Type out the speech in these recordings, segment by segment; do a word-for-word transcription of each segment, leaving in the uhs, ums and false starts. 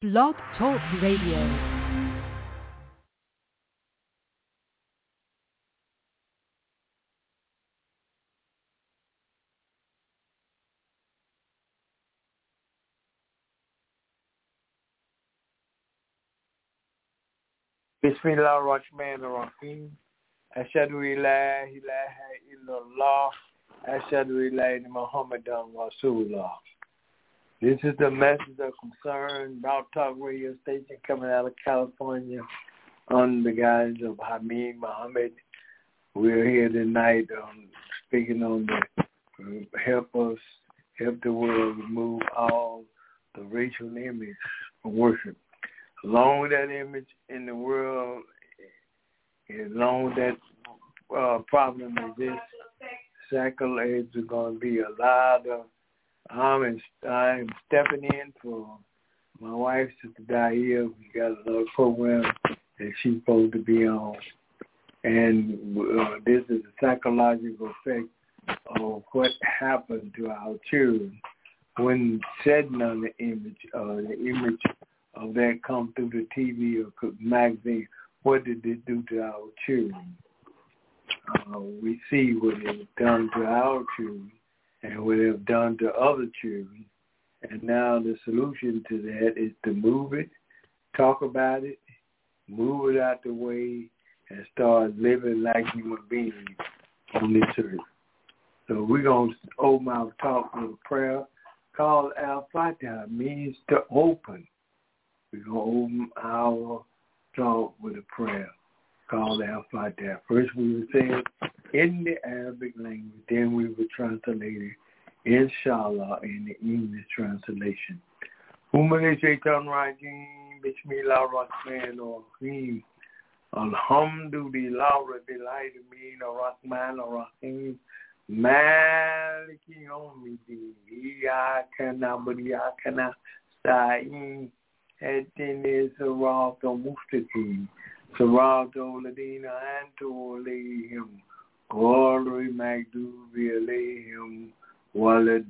Blog Talk Radio. Bismillahirrahmanirrahim. Ashhadu ilaha ilaha illallah. Ashhadu ilaha Muhammadan Rasulullah. This is the message of concern about Talk Radio Station coming out of California under the guidance of Hamid Muhammad. We're here tonight um, speaking on the uh, help us, help the world remove all the racial image from worship. Along with that image in the world, as long as that uh, problem exists, sacrilege is going to be a lot of. I'm, I'm stepping in for my wife, Sister Dahia. We got another program that she's supposed to be on. And uh, this is a psychological effect of what happened to our children when setting on the image, uh, the image of that come through the T V or magazine. What did it do to our children? Uh, we see what it's done to our children and what it have done to other children. And now the solution to that is to move it, talk about it, move it out the way, and start living like human beings on this earth. So we're going to open our talk with a prayer called Al-Fatiha, means to open. We're going to open our talk with a prayer called Al-Fatiha. First we will say it in the Arabic language, then we will translate it, inshallah, in the English translation. Humani shaitan rajim, bismillah rahman rahim, alhamdulillah rabbil alamin, ar-rahman ar-rahim, maliki yawmiddin, iyyaka na'budu wa iyyaka nasta'in, ihdina as-siratal mustaqim, siratal ladina an'amta alayhim, ghayril maghdubi alayhim waladdallin.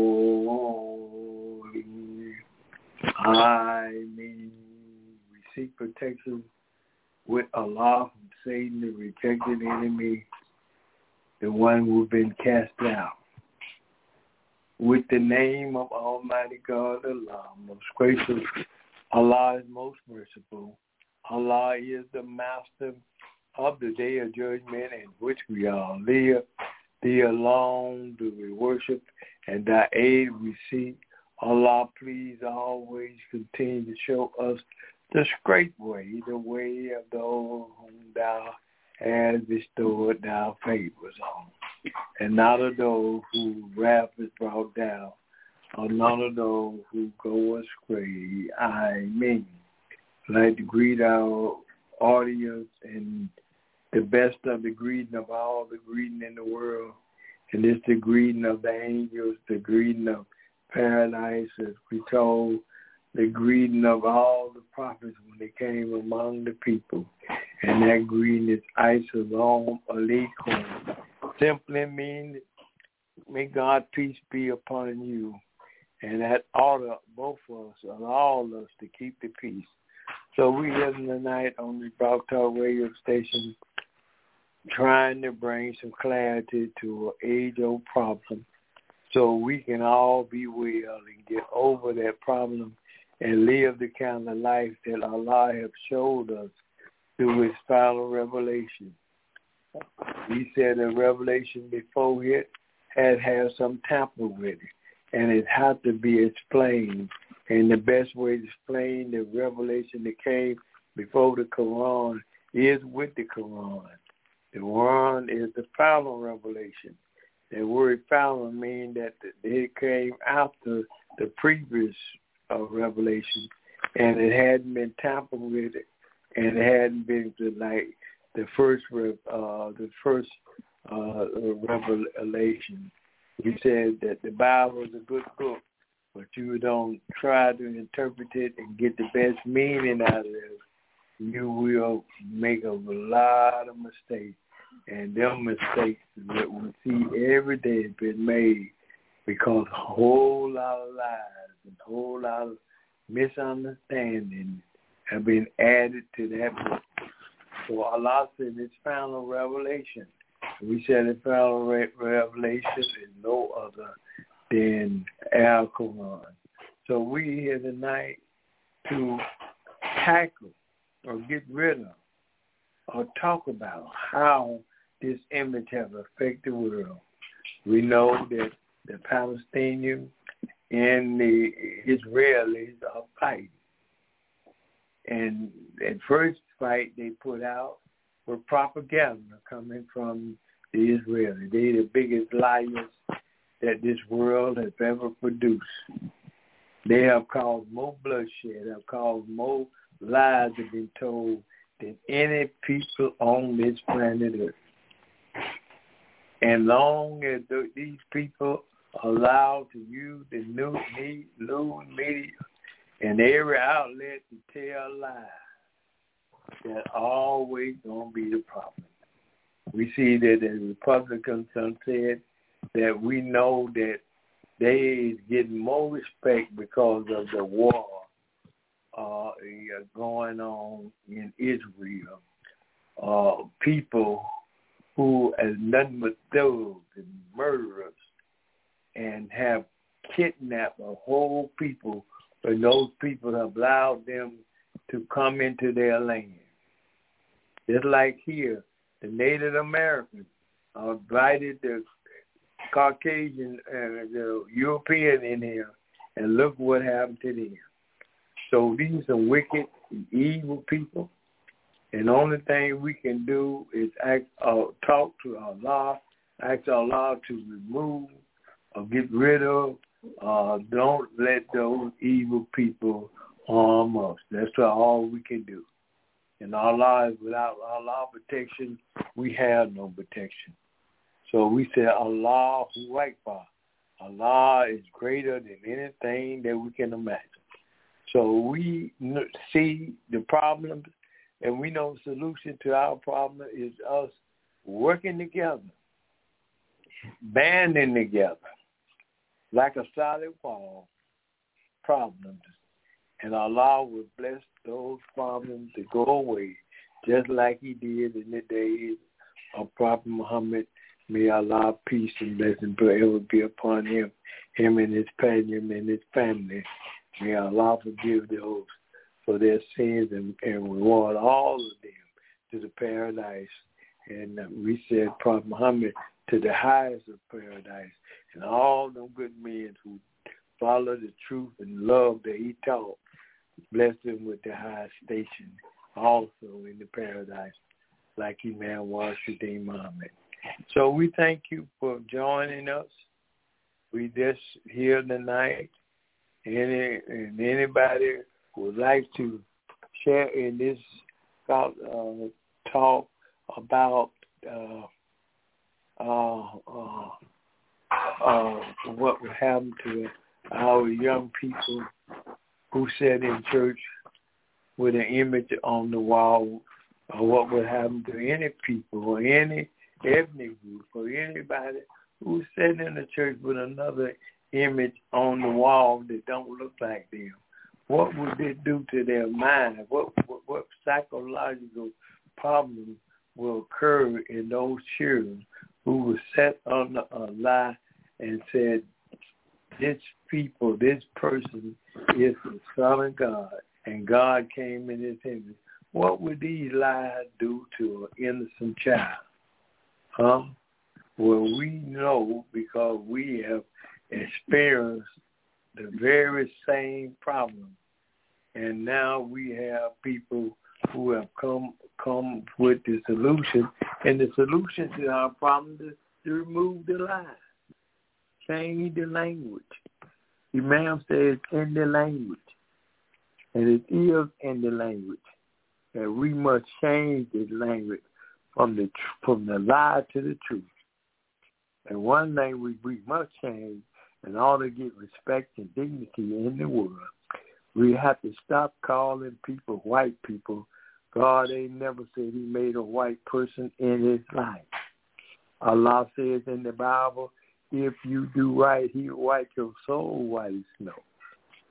Amen. We seek protection with Allah from Satan, the rejected enemy, the one who's been cast out. With the name of Almighty God, Allah, most gracious, Allah is most merciful. Allah is the master of the day of judgment in which we all live. Thee alone do we worship, and thy aid we seek. Allah, please always continue to show us the straight way, the way of those whom thou hast bestowed thy favors on, and not of those whose wrath is brought down, or none of those who go astray. Amen. I'd like to greet our audience and the best of the greeting of all the greeting in the world. And it's the greeting of the angels, the greeting of paradise, as we told, the greeting of all the prophets when they came among the people. And that greeting is Assalamu alaikum. Simply means, may God's peace be upon you. And that ought both of us, and all of us, to keep the peace. So we here tonight on the Blog Talk Radio Station trying to bring some clarity to an age-old problem so we can all be well and get over that problem and live the kind of life that Allah has showed us through his final revelation. He said the revelation before it had had some tamper with it, and it had to be explained. And the best way to explain the revelation that came before the Quran is with the Quran. The Quran is the final revelation. The word final means that it came after the previous uh, revelation, and it hadn't been tampered with it, and it hadn't been to, like the first uh, the first uh, revelation. He said that the Bible is a good book, but you don't try to interpret it and get the best meaning out of it, you will make a lot of mistakes. And them mistakes that we see every day have been made because a whole lot of lies and a whole lot of misunderstanding have been added to that book. So Allah said it's final revelation. We said the final re- revelation is no other than Al-Quran. So we here tonight to tackle or get rid of or talk about how this image has affected the world. We know that the Palestinians and the Israelis are fighting. And at first fight they put out were propaganda coming from the Israelis. They're the biggest liars that this world has ever produced. They have caused more bloodshed, have caused more lies have been told than any people on this planet Earth. And long as the, these people are allowed to use the news media and every outlet to tell lies, that's always going to be the problem. We see that the Republicans have said that we know that they is getting more respect because of the war uh, going on in Israel. Uh, people who are nothing but thugs and murderers and have kidnapped a whole people, and those people have allowed them to come into their land. Just like here, the Native Americans uh, invited the Caucasian and the European in here, and look what happened to them. So these are wicked and evil people, and the only thing we can do is ask, uh, talk to Allah, ask Allah to remove or get rid of. Uh, don't let those evil people harm us. That's all we can do. And Allah, without Allah protection, we have no protection. So we say Allahu Akbar. Allah is greater than anything that we can imagine. So we see the problems, and we know the solution to our problem is us working together, banding together, like a solid wall, problems. And Allah will bless those problems to go away, just like he did in the days of Prophet Muhammad. May Allah peace and blessing forever be upon him, him and his family and his family. May Allah forgive those for their sins and, and reward all of them to the paradise. And uh, we said Prophet Muhammad to the highest of paradise. And all them good men who follow the truth and love that he taught, bless them with the highest station also in the paradise, like Imam Washiddin Muhammad. So we thank you for joining us. We just here tonight. Any and anybody would like to share in this uh, talk about uh, uh, uh, uh, what would happen to our young people who sat in church with an image on the wall, or what would happen to any people or any ethnic group or anybody who sat in the church with another image on the wall that don't look like them. What would it do to their mind? What, what, what psychological problems will occur in those children who were set on a lie and said, this people, this person is the Son of God, and God came in his image? What would these lies do to an innocent child? Huh? Well, we know because we have experienced the very same problem. And now we have people who have come come with the solution. And the solution to our problem is to remove the lies. Change the language. Imam says in the language. And it is in the language. And we must change the language from the from the lie to the truth. And one thing we, we must change in order to get respect and dignity in the world, we have to stop calling people white people. God ain't never said he made a white person in his life. Allah says in the Bible, if you do right, he'll wipe your soul white as snow.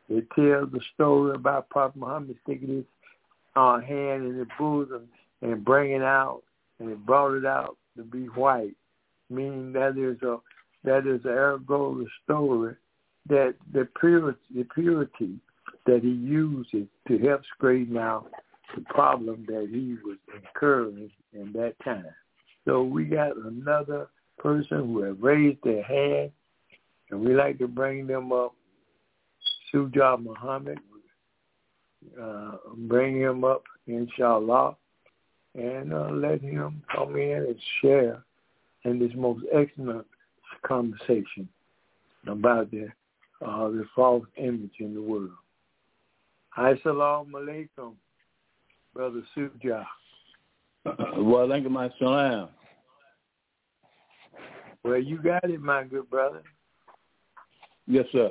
It tells the story about Prophet Muhammad sticking his uh, hand in the bosom and bringing it out, and it brought it out to be white, meaning that is a that is a ergo the story that the purity, the purity that he uses to help straighten out the problem that he was incurring in that time. So we got another person who have raised their hand, and we like to bring them up. Sujah Muhammad, uh, bring him up, inshallah, and uh, let him come in and share in this most excellent conversation about the, uh, the false image in the world. Assalamu alaikum, Brother Sujah. Wa alaikum assalam. Well, you got it, my good brother. Yes, sir.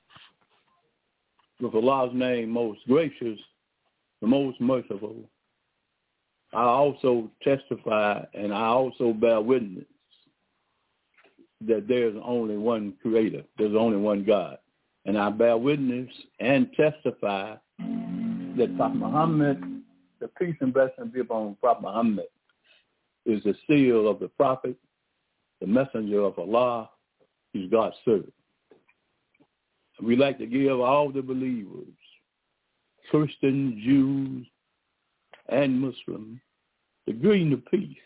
With Allah's name, most gracious, the most merciful, I also testify and I also bear witness that there's only one creator. There's only one God. And I bear witness and testify that Prophet Muhammad, the peace and blessing be upon Prophet Muhammad, is the seal of the prophet, the messenger of Allah. He's God's servant. We like to give all the believers, Christians, Jews, and Muslims, the greeting of peace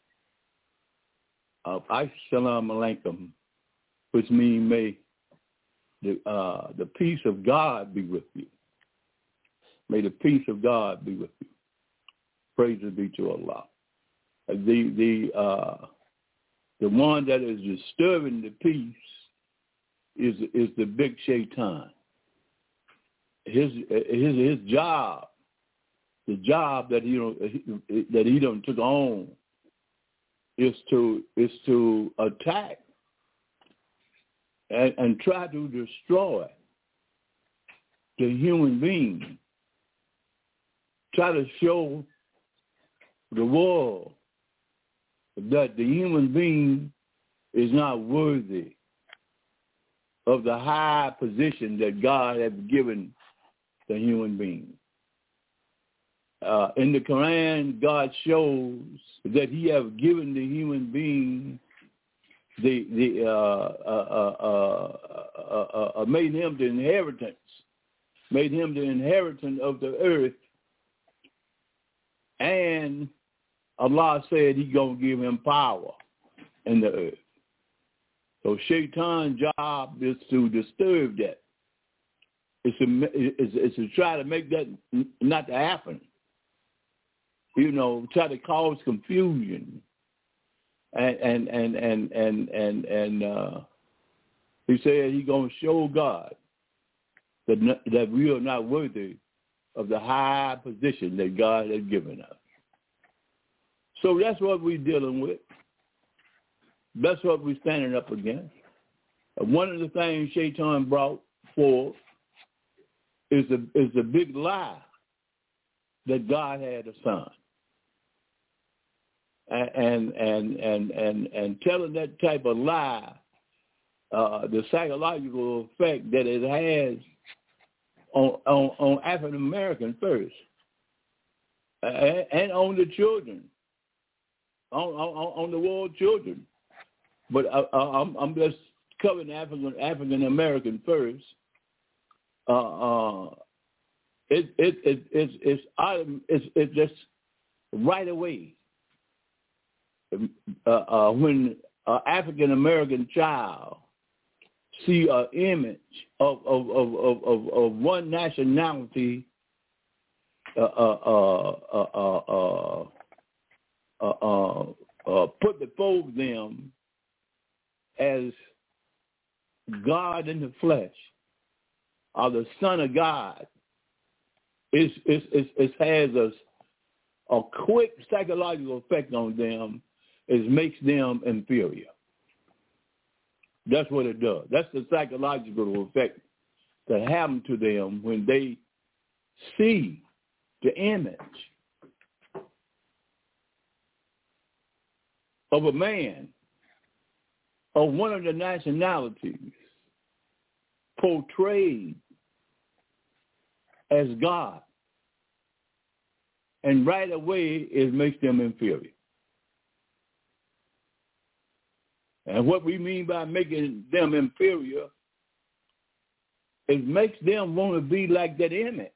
of Assalamu alaikum, which means may the, uh, the peace of God be with you. May the peace of God be with you. Praise be to Allah. The the uh, the one that is disturbing the peace is is the big shaitan. His his his job, the job that he that he done took on, is to is to attack and, and try to destroy the human being. Try to show the world that the human being is not worthy of the high position that God has given the human being. Uh, in the Quran, God shows that He has given the human being the the uh, uh, uh, uh, uh, uh, made him the inheritance, made him the inheritance of the earth, and Allah said He gonna give him power in the earth. So Shaitan's job is to disturb that. It's to, it's, it's to try to make that not to happen. You know, try to cause confusion. And and and and and and, and uh, he said he's gonna show God that that we are not worthy of the high position that God has given us. So that's what we're dealing with. That's what we're standing up against. One of the things Shaitan brought forth is the is the big lie that God had a son, and and and and and telling that type of lie, uh, the psychological effect that it has on on, on African American first, and, and on the children, on on, on the world children. But I, I, I'm, I'm just covering African African American first. Uh, uh, it it it it's it's it's it's just right away. Uh, uh, when an African American child see an image of of, of of of of one nationality, uh, uh, uh, uh, uh, uh, uh, put before them as God in the flesh, or the Son of God, it, it, it, it has a, a quick psychological effect on them. It makes them inferior. That's what it does. That's the psychological effect that happens to them when they see the image of a man of one of the nationalities portrayed as God. And right away, it makes them inferior. And what we mean by making them inferior, it makes them want to be like that image.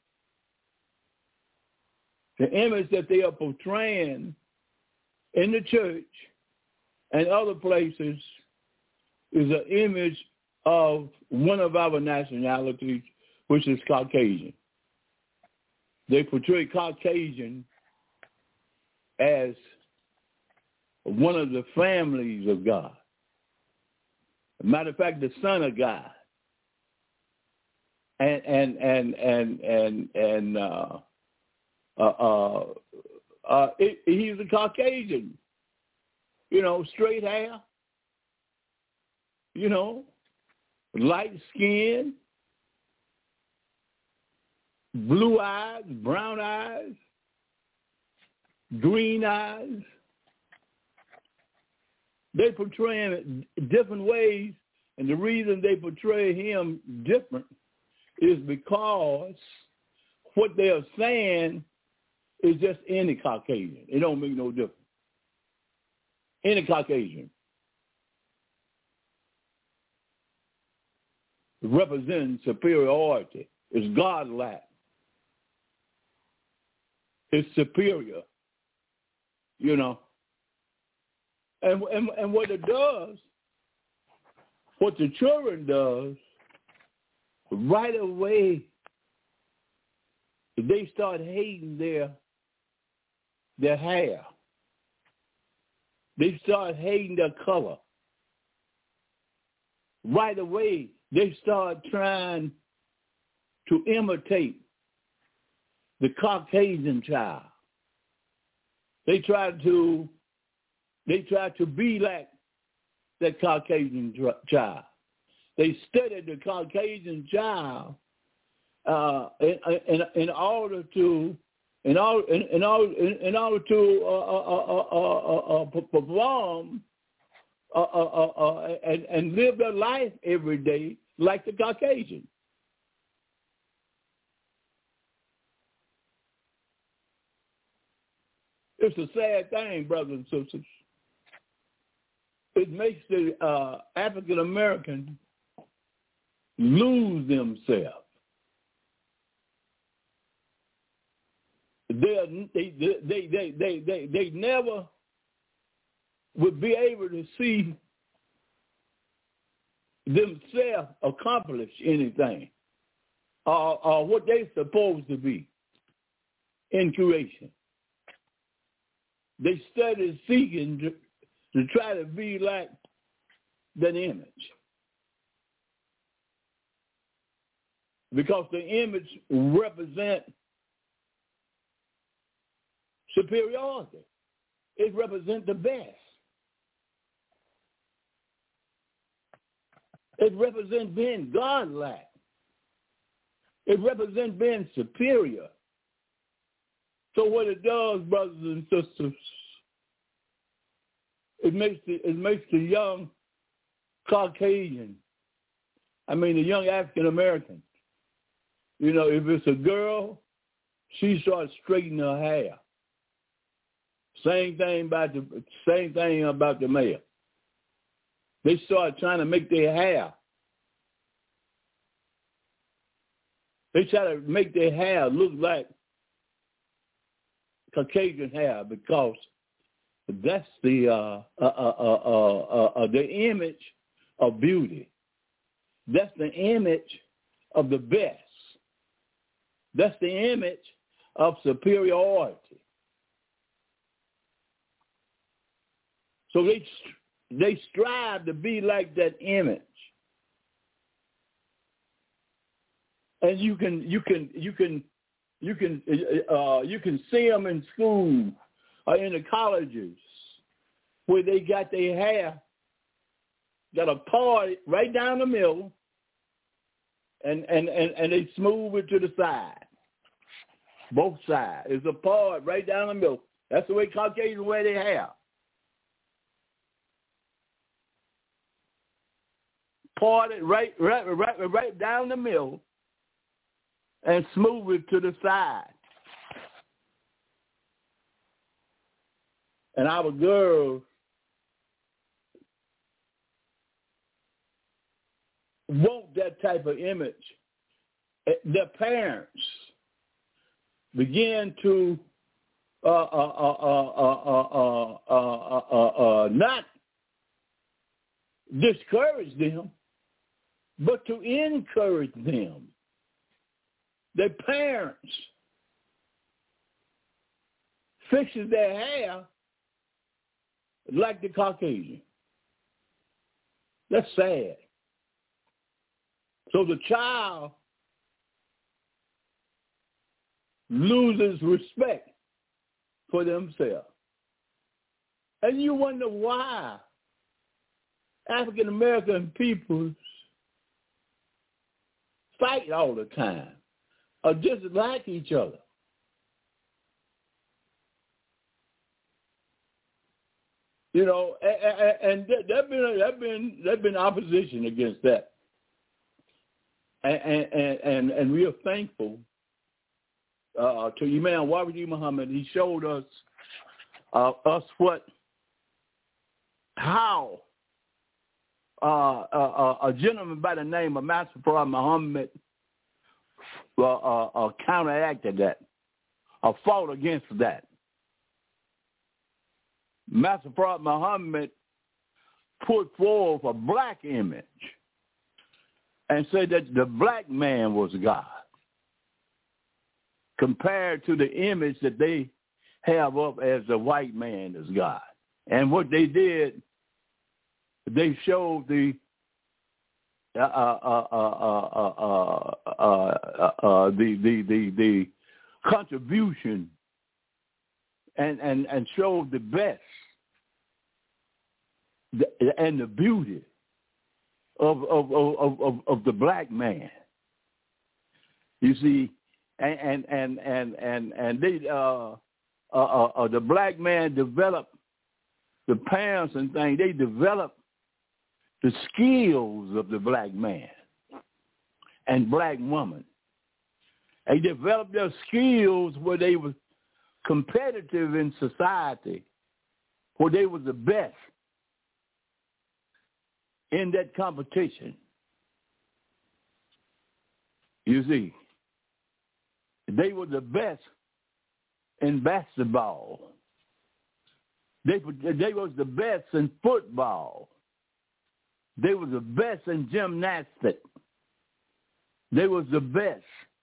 The image that they are portraying in the church and other places is an image of one of our nationalities, which is Caucasian. They portray Caucasian as one of the families of God. As a matter of fact, the Son of God. And and and and and and uh, uh, uh, uh, it, he's a Caucasian. You know, straight hair. You know, light skin, blue eyes, brown eyes, green eyes. They portray him different ways, and the reason they portray him different is because what they are saying is just any Caucasian. It don't make no difference. Any Caucasian represents superiority. It's God-like. It's superior, you know. And, and and what it does, what the children does, right away, they start hating their their hair. They start hating their color. Right away, they start trying to imitate the Caucasian child. They try to They try to be like that Caucasian child. They study the Caucasian child uh, in, in, in order to in order in, in order in, in order to uh, uh, uh, uh, uh, perform uh, uh, uh, uh, and, and live their life every day like the Caucasian. It's a sad thing, brothers and sisters. It makes the uh, African American lose themselves. They, are, they, they, they, they, they, they never would be able to see themselves accomplish anything or, or what they're supposed to be in creation. They started seeking to, to try to be like that image. Because the image represents superiority. It represents the best. It represents being God-like. It represents being superior. So what it does, brothers and sisters, it makes the, it makes the young Caucasian, I mean the young African American, you know, if it's a girl, she starts straightening her hair. Same thing about the same thing about the male. They start trying to make their hair. They try to make their hair look like Caucasian hair because that's the uh, uh, uh, uh, uh, uh, the image of beauty. That's the image of the best. That's the image of superiority. So they they strive to be like that image, and you can you can you can you can uh, you can see them in school or in the colleges where they got their hair got a part right down the middle, and and and, and they smooth it to the side. Both sides. It's a part right down the middle. That's the way Caucasians wear their hair. Parted right, right, right, right down the middle, and smooth it to the side. And our girls want that type of image. Their parents begin to uh, uh, uh, uh, uh, uh, uh, uh, uh, not discourage them, but to encourage them. Their parents fixes their hair like the Caucasian. That's sad. So the child loses respect for themselves. And you wonder why African American peoples fight all the time or dislike each other. You know, and there's been there's been there's been opposition against that, and and and, and we are thankful uh, to Imam Wahid Muhammad. He showed us uh, us what how uh, uh, a gentleman by the name of Master Farad Muhammad uh, uh, uh, counteracted that, or fought against that. Master Farad Muhammad put forth a black image and said that the black man was God compared to the image that they have up as the white man is God. And what they did, they showed the uh, uh, uh, uh, uh, uh, uh, the, the the the contribution and and and showed the best and the beauty of of of of, of the black man. You see, and and and and and they uh, uh, uh, the black man developed the parents and things. They developed the skills of the black man and black woman. They developed their skills where they were competitive in society, where they were the best in that competition. You see, they were the best in basketball. They, they was the best in football. They were the best in gymnastics. They was the best.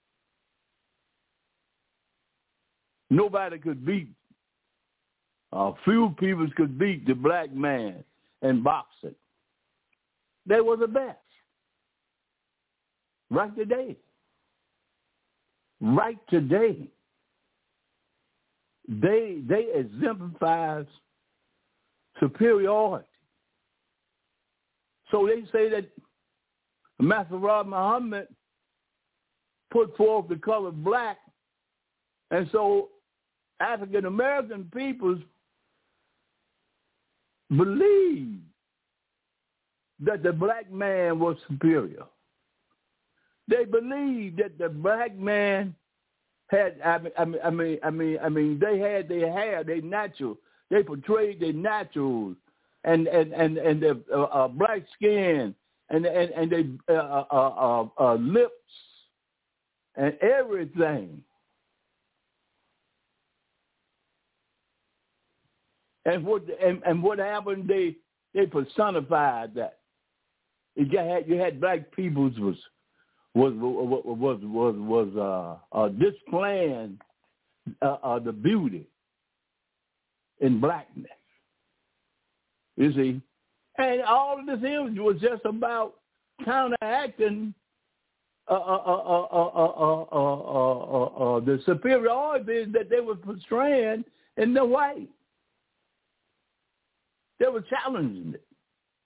Nobody could beat, a few people could beat the black man in boxing. They were the best. Right today. Right today. They they exemplifies superiority. So they say that Master Farad Muhammad put forth the color black, and so African American peoples believe that the black man was superior. They believed that the black man had, I mean, I mean, I mean, I mean, I mean they had their hair, their natural, they portrayed their naturals and and and and their uh, uh, black skin and and and their uh, uh, uh, uh, lips and everything. And what and, and what happened? They they personified that. You had you had black peoples was was was was was uh, uh, displaying uh, uh, the beauty in blackness. You see, and all of this image was just about counteracting uh, uh, uh, uh, uh, uh, uh, uh, uh, the superiority that they were portraying in the white. They were challenging it.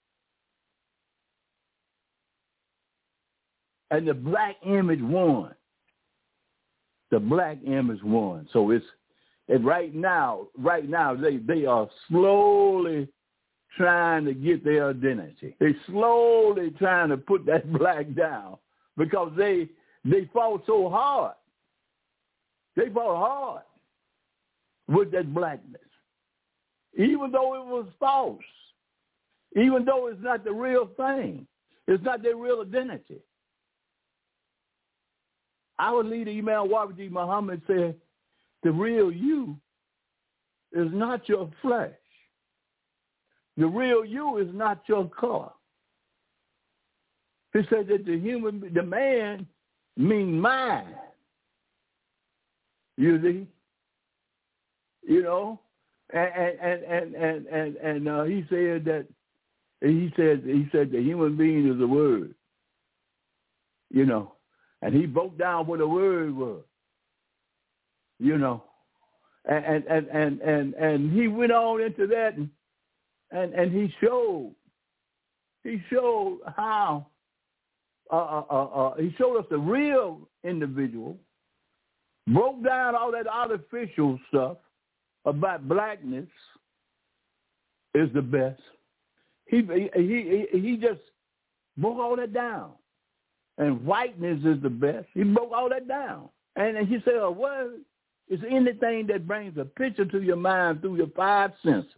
And the black image won. The black image won. So it's and right now, right now they, they are slowly trying to get their identity. They're slowly trying to put that black down because they they fought so hard. They fought hard with that blackness. Even though it was false. Even though it's not the real thing. It's not their real identity. Our leader, Imam Wabi Muhammad, said, the real you is not your flesh. The real you is not your color. He said that the human, the man means mind. You see? You know? And and and and and, and uh, he said that he said he said the human being is a word. You know. And he broke down what a word was. You know. And and and and, and he went on into that and, and, and he showed he showed how uh, uh, uh, uh, he showed us the real individual, broke down all that artificial stuff about blackness is the best. He he he, he just broke all that down. And whiteness is the best. He broke all that down. And, and he said, a word is anything that brings a picture to your mind through your five senses.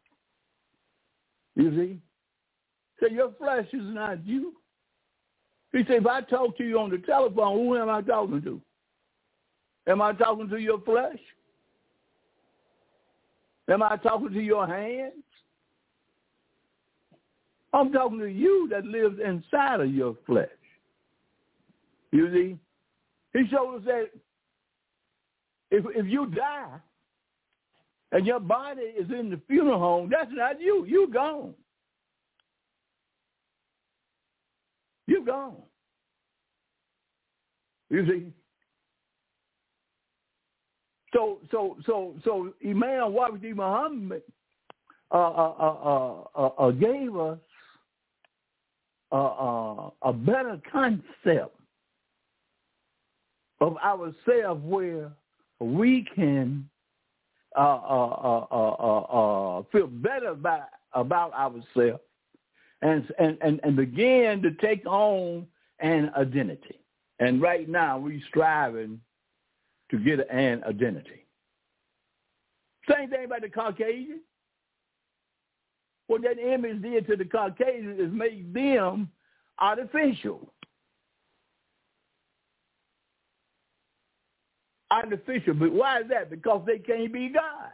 You see? So your flesh is not you. He said, if I talk to you on the telephone, who am I talking to? Am I talking to your flesh? Am I talking to your hands? I'm talking to you that lives inside of your flesh. You see? He showed us that if if you die and your body is in the funeral home, that's not you. You're gone. You're gone. You see? So so so so Imam Wabi Muhammad uh, uh, uh, uh, uh, gave us uh, uh, a better concept of ourselves where we can uh, uh, uh, uh, uh, feel better about, about ourselves and, and, and, and begin to take on an identity. And right now we're striving to get an identity. Same thing about the Caucasian. What that image did to the Caucasians is make them artificial. Artificial, but why is that? Because they can't be God.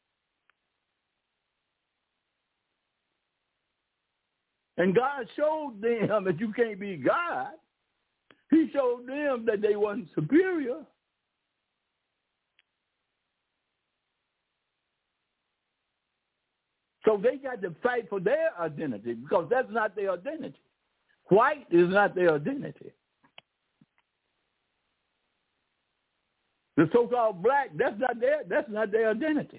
And God showed them that you can't be God. He showed them that they weren't superior. So they got to fight for their identity because that's not their identity. White is not their identity. The so-called black, that's not their, that's not their identity.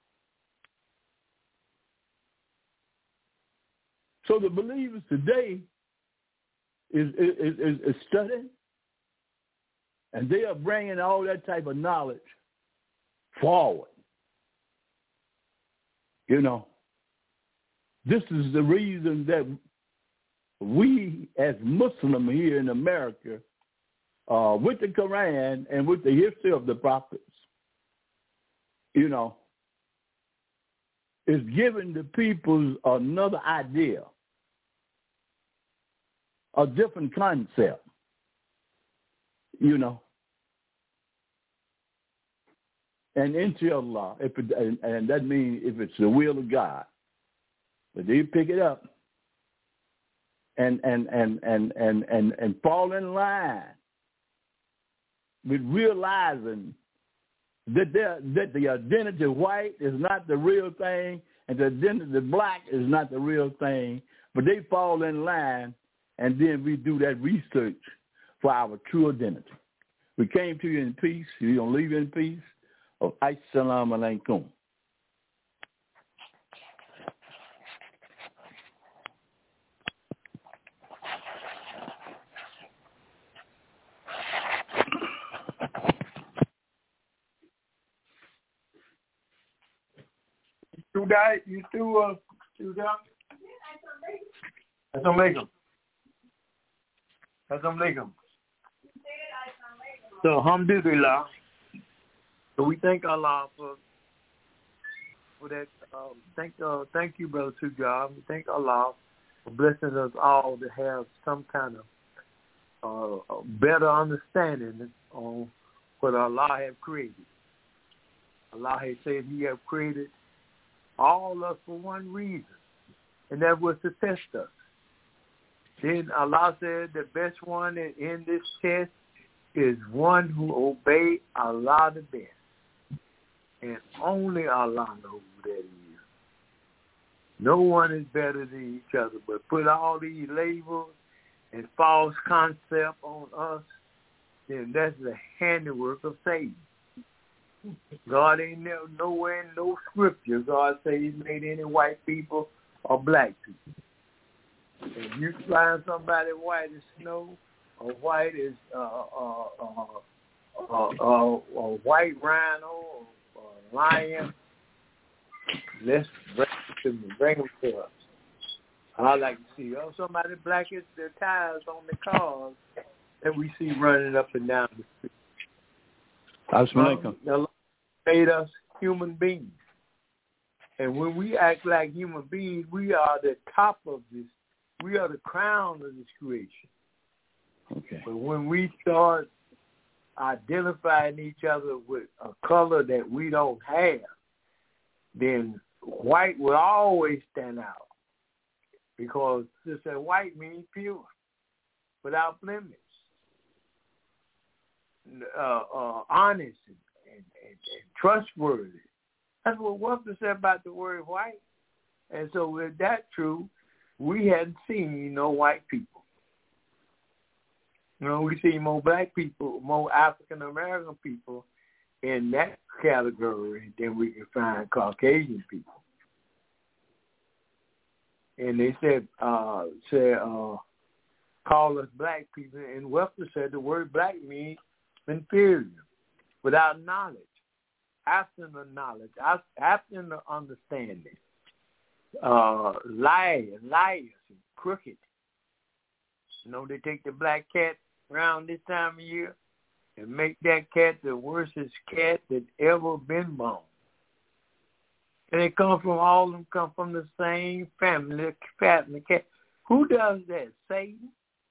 So the believers today is, is, is, is studying, and they are bringing all that type of knowledge forward. You know, this is the reason that we as Muslims here in America, Uh, with the Quran and with the history of the prophets, you know, is giving the people another idea, a different concept, you know. And inshallah, if it, and, and that means if it's the will of God, but they pick it up and and and and and and, and fall in line with realizing that that the identity white is not the real thing and the identity black is not the real thing, but they fall in line, and then we do that research for our true identity. We came to you in peace. You're going to leave in peace. Oh, assalamu alaikum. You died? You still, uh, still down? Assalamu alaikum. Assalamu alaikum. So, alhamdulillah. So we thank Allah for for that. Uh, thank uh, thank you, Brother Sujab. We thank Allah for blessing us all to have some kind of uh, better understanding on what Allah has created. Allah has said He has created all of us for one reason, and that was to test us. Then Allah said the best one in, in this test is one who obey Allah the best. And only Allah knows who that is. No one is better than each other, but put all these labels and false concept on us, then that's the handiwork of Satan. God ain't never, nowhere in no scripture God say He's made any white people or black people. If you find somebody white as snow, or white as uh, uh, uh, uh, uh, a white rhino or a lion, let's bring them, bring them to us. I like to see oh, somebody black as their tires on the cars that we see running up and down the street. Assalamu Um, Allah made us human beings. And when we act like human beings, we are the top of this. We are the crown of this creation. Okay. But when we start identifying each other with a color that we don't have, then white will always stand out. Because to say white means pure, without blemish, uh, uh, honest and, and, and, and trustworthy. That's what Webster said about the word white. And so with that true, we hadn't seen no white people. You know, we see more black people, more African-American people in that category than we can find Caucasian people. And they said, uh, said uh, call us black people. And Webster said the word black means inferior, without knowledge, absent of knowledge, absent of understanding, uh, liars, liars, and crooked. You know, they take the black cat around this time of year and make that cat the worstest cat that ever been born. And they come from, all of them come from the same family, family cat. Who does that? Satan.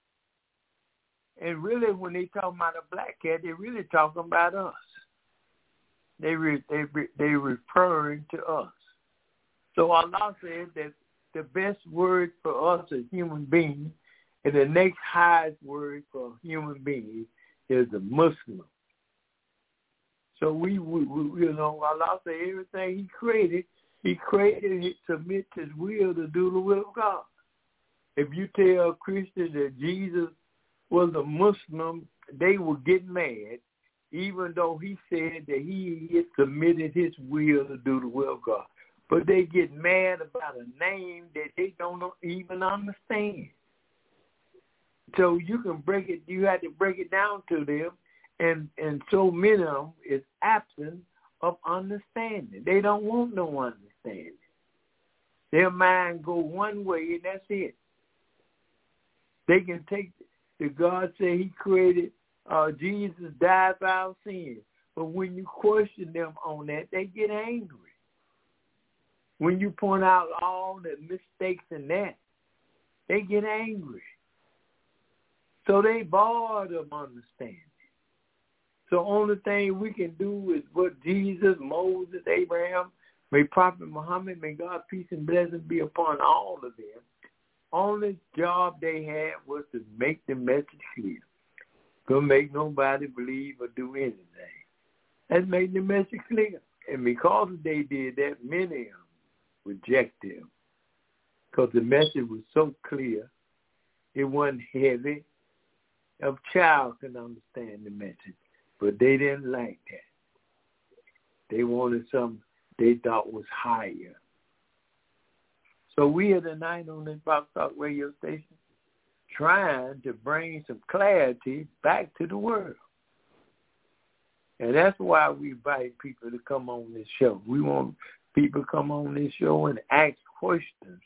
And really, when they talk about a black cat, they're really talking about us. They re, they re, they referring to us. So Allah said that the best word for us as human beings, and the next highest word for human beings, is the Muslim. So we, we, we you know, Allah said everything He created, He created it to submit His will to do the will of God. If you tell a Christian that Jesus was a Muslim, they will get mad, even though He said that He had submitted His will to do the will of God. But they get mad about a name that they don't even understand. So you can break it, you have to break it down to them, and, and so many of them is absent of understanding. They don't want no understanding. Their mind go one way, and that's it. They can take, the God said He created, uh, Jesus died for our sins. But when you question them on that, they get angry. When you point out all the mistakes in that, they get angry. So they barred of understanding. So only thing we can do is what Jesus, Moses, Abraham, may Prophet Muhammad, may God peace and blessing be upon all of them. Only job they had was to make the message clear. Couldn't make nobody believe or do anything. That's made the message clear. And because they did that, many of them rejected Him. Because the message was so clear, it wasn't heavy. A child can understand the message, but they didn't like that. They wanted something they thought was higher. So we are tonight on this Box Talk radio station trying to bring some clarity back to the world. And that's why we invite people to come on this show. We want people to come on this show and ask questions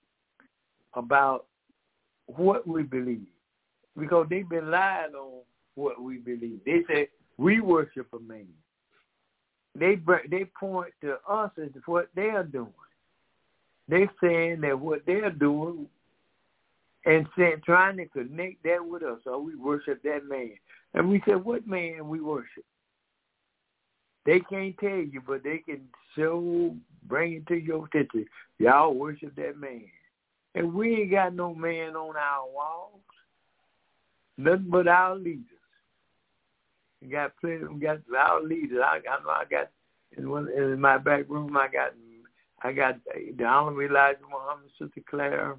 about what we believe. Because they've been lied on what we believe. They say we worship a man. They they point to us as what they are doing. They're saying that what they're doing and saying, trying to connect that with us, or we worship that man. And we said, what man we worship? They can't tell you, but they can show, bring it to your attention. Y'all worship that man. And we ain't got no man on our walls. Nothing but our leaders. We got plenty. We got our leaders. I, I know I got in one in my back room. I got I got the Honorable Elijah Muhammad, Sister Claire,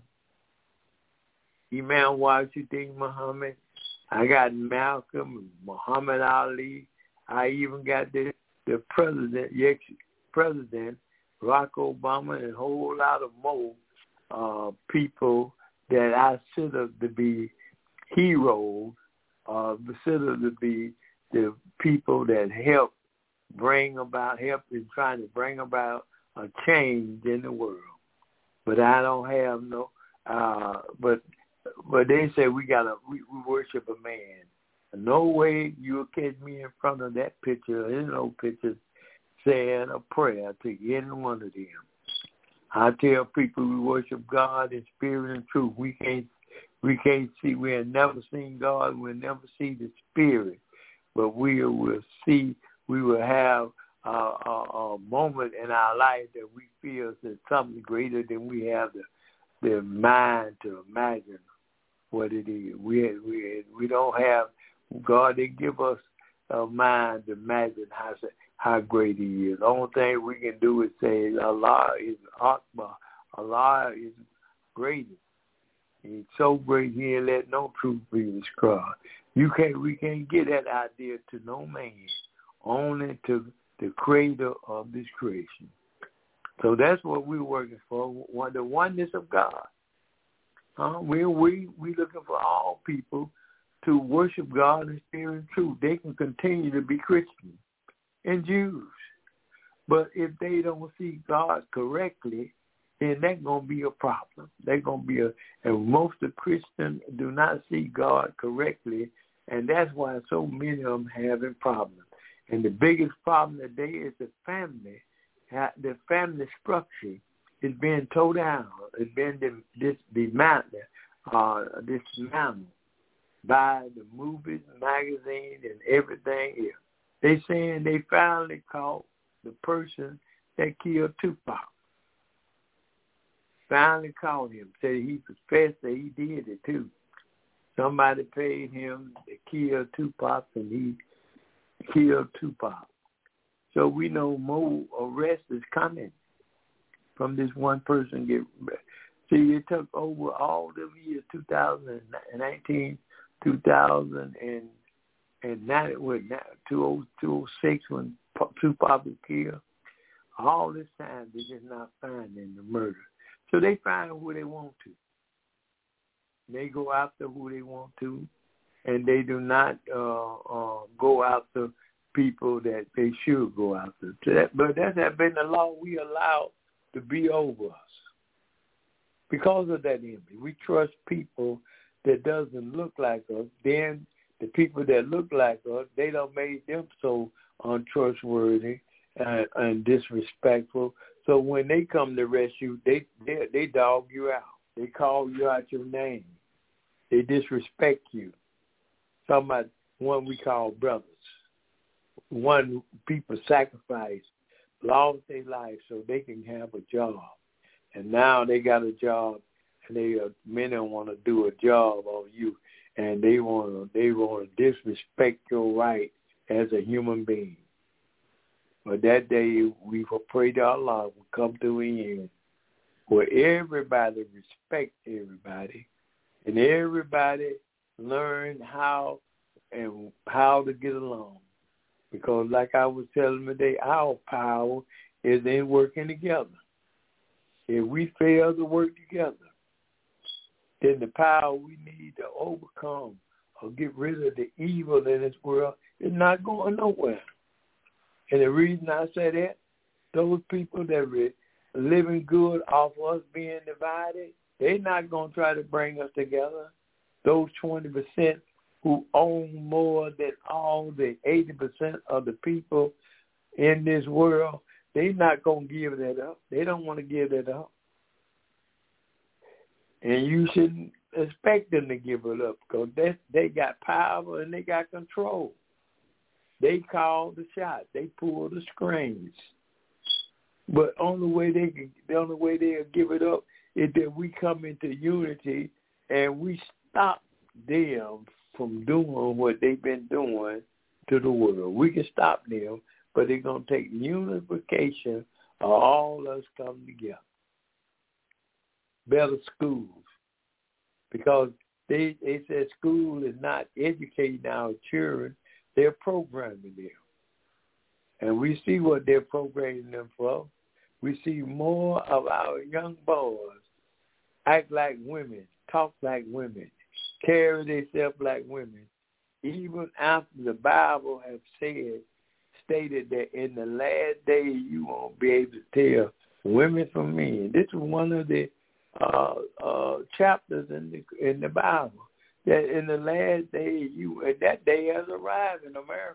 Imam Washington Muhammad. I got Malcolm, Muhammad Ali. I even got the the president, the ex-president, Barack Obama, and a whole lot of more uh, people that I consider to be heroes, uh, consider to be the people that help bring about, help in trying to bring about a change in the world. But I don't have no, uh, but but they say we gotta, we, we worship a man. No way you'll catch me in front of that picture, any no picture, saying a prayer to any one of them. I tell people we worship God in spirit and truth. We can't, we can't see, we have never seen God, we'll never see the spirit, but we will see, we will have a, a, a moment in our life that we feel there's something greater than we have the, the mind to imagine what it is. We we we don't have, God didn't give us a mind to imagine how how great He is. The only thing we can do is say Allah is Akbar. Allah is greatest. He's so great He ain't let no truth be described. You can't we can't get that idea to no man, only to the Creator of this creation. So that's what we're working for, the oneness of God. Uh, we we we looking for all people to worship God in spirit and truth. They can continue to be Christians and Jews. But if they don't see God correctly, then that's going to be a problem. They're going to be a, and most of Christians do not see God correctly, and that's why so many of them having problems. And the biggest problem today is the family. The family structure is being tore down. It's been dis, dismantled, uh, dismantled by the movies, magazines, and everything else. They saying they finally caught the person that killed Tupac. Finally caught him. Said he confessed that he did it too. Somebody paid him to kill Tupac, and he killed Tupac. So we know more arrest is coming from this one person. Get See, it took over all the years, two thousand nineteen, two thousand nine, what, two thousand six when Tupac was killed. All this time, they're just not finding the murder. So they find who they want to. They go after who they want to, and they do not uh, uh, go after people that they should go after. So that, but that's been the law we allow to be over us. Because of that envy, we trust people that doesn't look like us. Then the people that look like us, they don't make them so untrustworthy and, and disrespectful. So when they come to arrest you, they, they they dog you out. They call you out your name. They disrespect you. Somebody, one we call brothers. One people sacrifice, lost their life so they can have a job. And now they got a job, and they uh, many want to do a job on you, and they want to they want to disrespect your right as a human being. But that day we pray to Allah will come to an end where everybody respect everybody, and everybody learn how and how to get along. Because like I was telling them today, our power is in working together. If we fail to work together, then the power we need to overcome or get rid of the evil in this world is not going nowhere. And the reason I say that, those people that are living good off us being divided, they're not going to try to bring us together. Those twenty percent who own more than all the eighty percent of the people in this world, they're not going to give that up. They don't want to give that up. And you shouldn't expect them to give it up because they, they got power and they got control. They call the shots. They pull the strings. But only way they can, the only way they'll give it up is that we come into unity and we stop them from doing what they've been doing to the world. We can stop them, but they're going to take unification of all us coming together. Better schools. Because they, they said school is not educating our children, they're programming them. And we see what they're programming them for. We see more of our young boys act like women, talk like women, carry themselves like women, even after the Bible has said, stated that in the last days you won't be able to tell women from men. This is one of the uh, uh, chapters in the in the Bible, that in the last days, you and that day has arrived in America.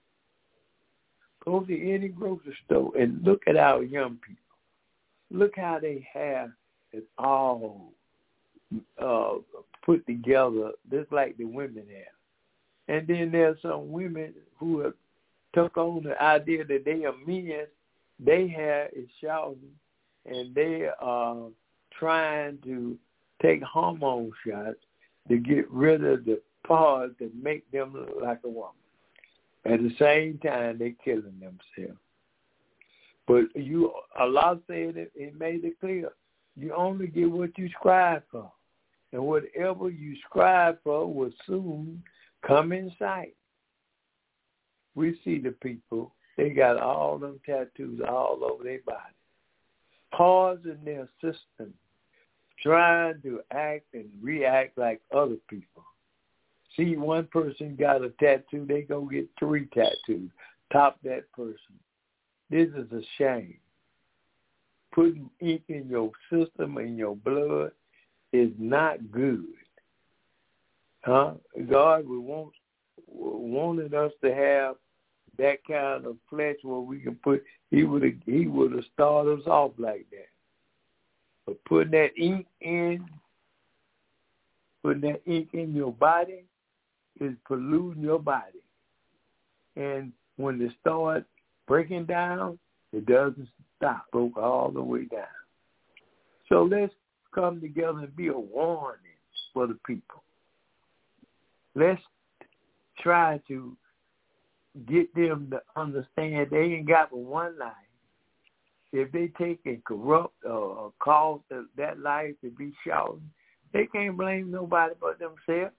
Go to any grocery store and look at our young people. Look how they have it all uh, put together, just like the women have. And then there's some women who have took on the idea that they are men. Their hair is shouting, and they are trying to take hormone shots to get rid of the parts that make them look like a woman. At the same time, they're killing themselves. But you, Allah said it, it made it clear. You only get what you strive for. And whatever you strive for will soon come in sight. We see the people, they got all them tattoos all over their body. Pausing their system, trying to act and react like other people. See, one person got a tattoo, they go get three tattoos. Top that person. This is a shame. Putting ink in your system and your blood is not good. Huh? God would want wanted us to have that kind of flesh where we can put. He would have. He would have started us off like that. But putting that ink in, putting that ink in your body is polluting your body. And when it starts breaking down, it doesn't stop. Broke all the way down. So let's come together and be a warning for the people. Let's try to get them to understand they ain't got but one life. If they take and corrupt or cause that life to be shouting, they can't blame nobody but themselves.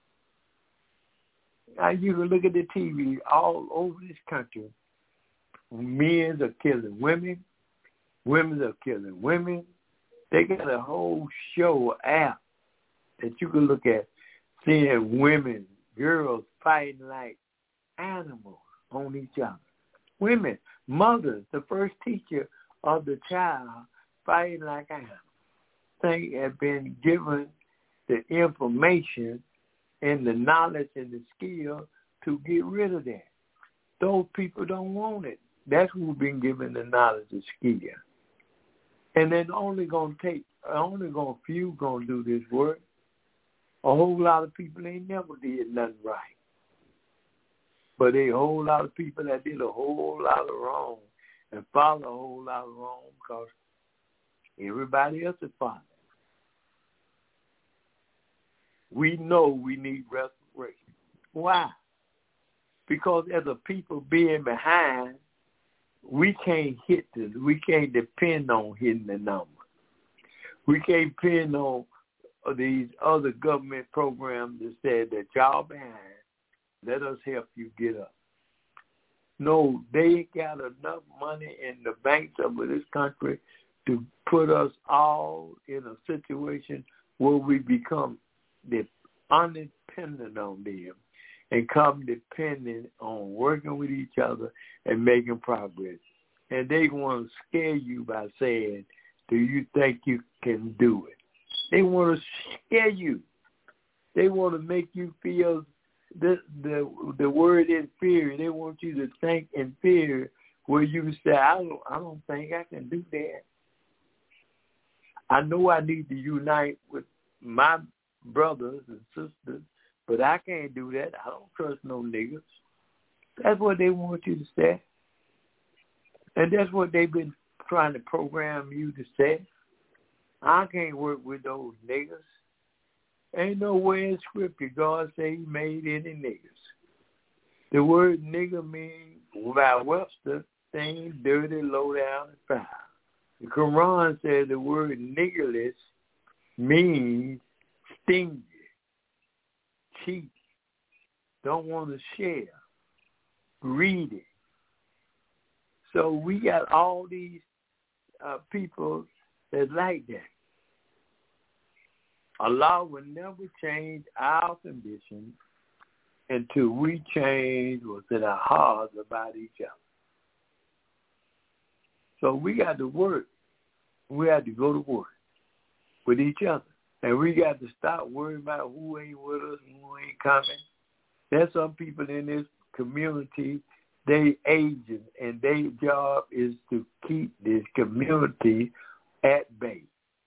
Now you can look at the T V all over this country. Men are killing women. Women are killing women. They got a whole show app that you can look at, seeing women, girls fighting like animals on each other. Women, mothers, the first teacher of the child, fighting like animals. They have been given the information and the knowledge and the skill to get rid of that. Those people don't want it. That's who's been given the knowledge and skill. And then only gonna take, only gonna few gonna do this work. A whole lot of people ain't never did nothing right. But there a whole lot of people that did a whole lot of wrong and followed a whole lot of wrong because everybody else is following. We know we need restoration. Why? Because as a people being behind, we can't hit this. We can't depend on hitting the number. We can't depend on these other government programs that said that y'all behind. Let us help you get up. No, they got enough money in the banks of this country to put us all in a situation where we become undependent on them and come dependent on working with each other and making progress. And they want to scare you by saying, do you think you can do it? They want to scare you. They want to make you feel the the the word inferior. They want you to think inferior, where you say, I don't, I don't think I can do that. I know I need to unite with my brothers and sisters, but I can't do that. I don't trust no niggas. That's what they want you to say. And that's what they've been trying to program you to say. I can't work with those niggas. Ain't no way in Scripture God say he made any niggas. The word nigger means, by Webster, thing dirty, low down, and foul. The Quran says the word niggerless means stingy, cheap, don't want to share, greedy. So we got all these uh, people that's like that. Allah will never change our condition until we change what's in our hearts about each other. So we got to work. We have to go to work with each other. And we got to stop worrying about who ain't with us and who ain't coming. There's some people in this community, they aging, and their job is to keep this community at bay.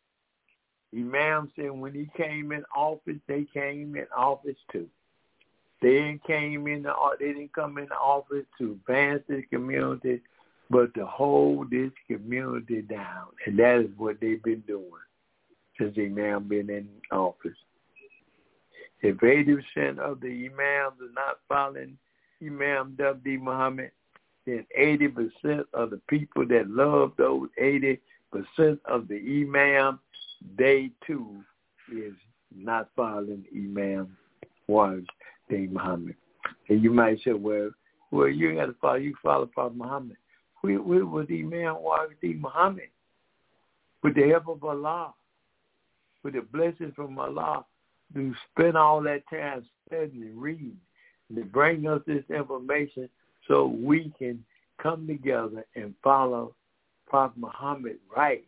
Imam said when he came in office, they came in office too. They didn't came in the, they didn't come in the office to advance this community, but to hold this community down. And that is what they've been doing since Imam been in office. If eighty percent of the imams are not following Imam W D Muhammad, then eighty percent of the people that love those eighty percent of the imam, they too is not following Imam W D Muhammad. And you might say, well, well, you got to follow, you follow Prophet Muhammad. We, we was Imam W D Muhammad with the help of Allah, with the blessings from Allah, to spend all that time studying and reading, and to bring us this information so we can come together and follow Prophet Muhammad rightly.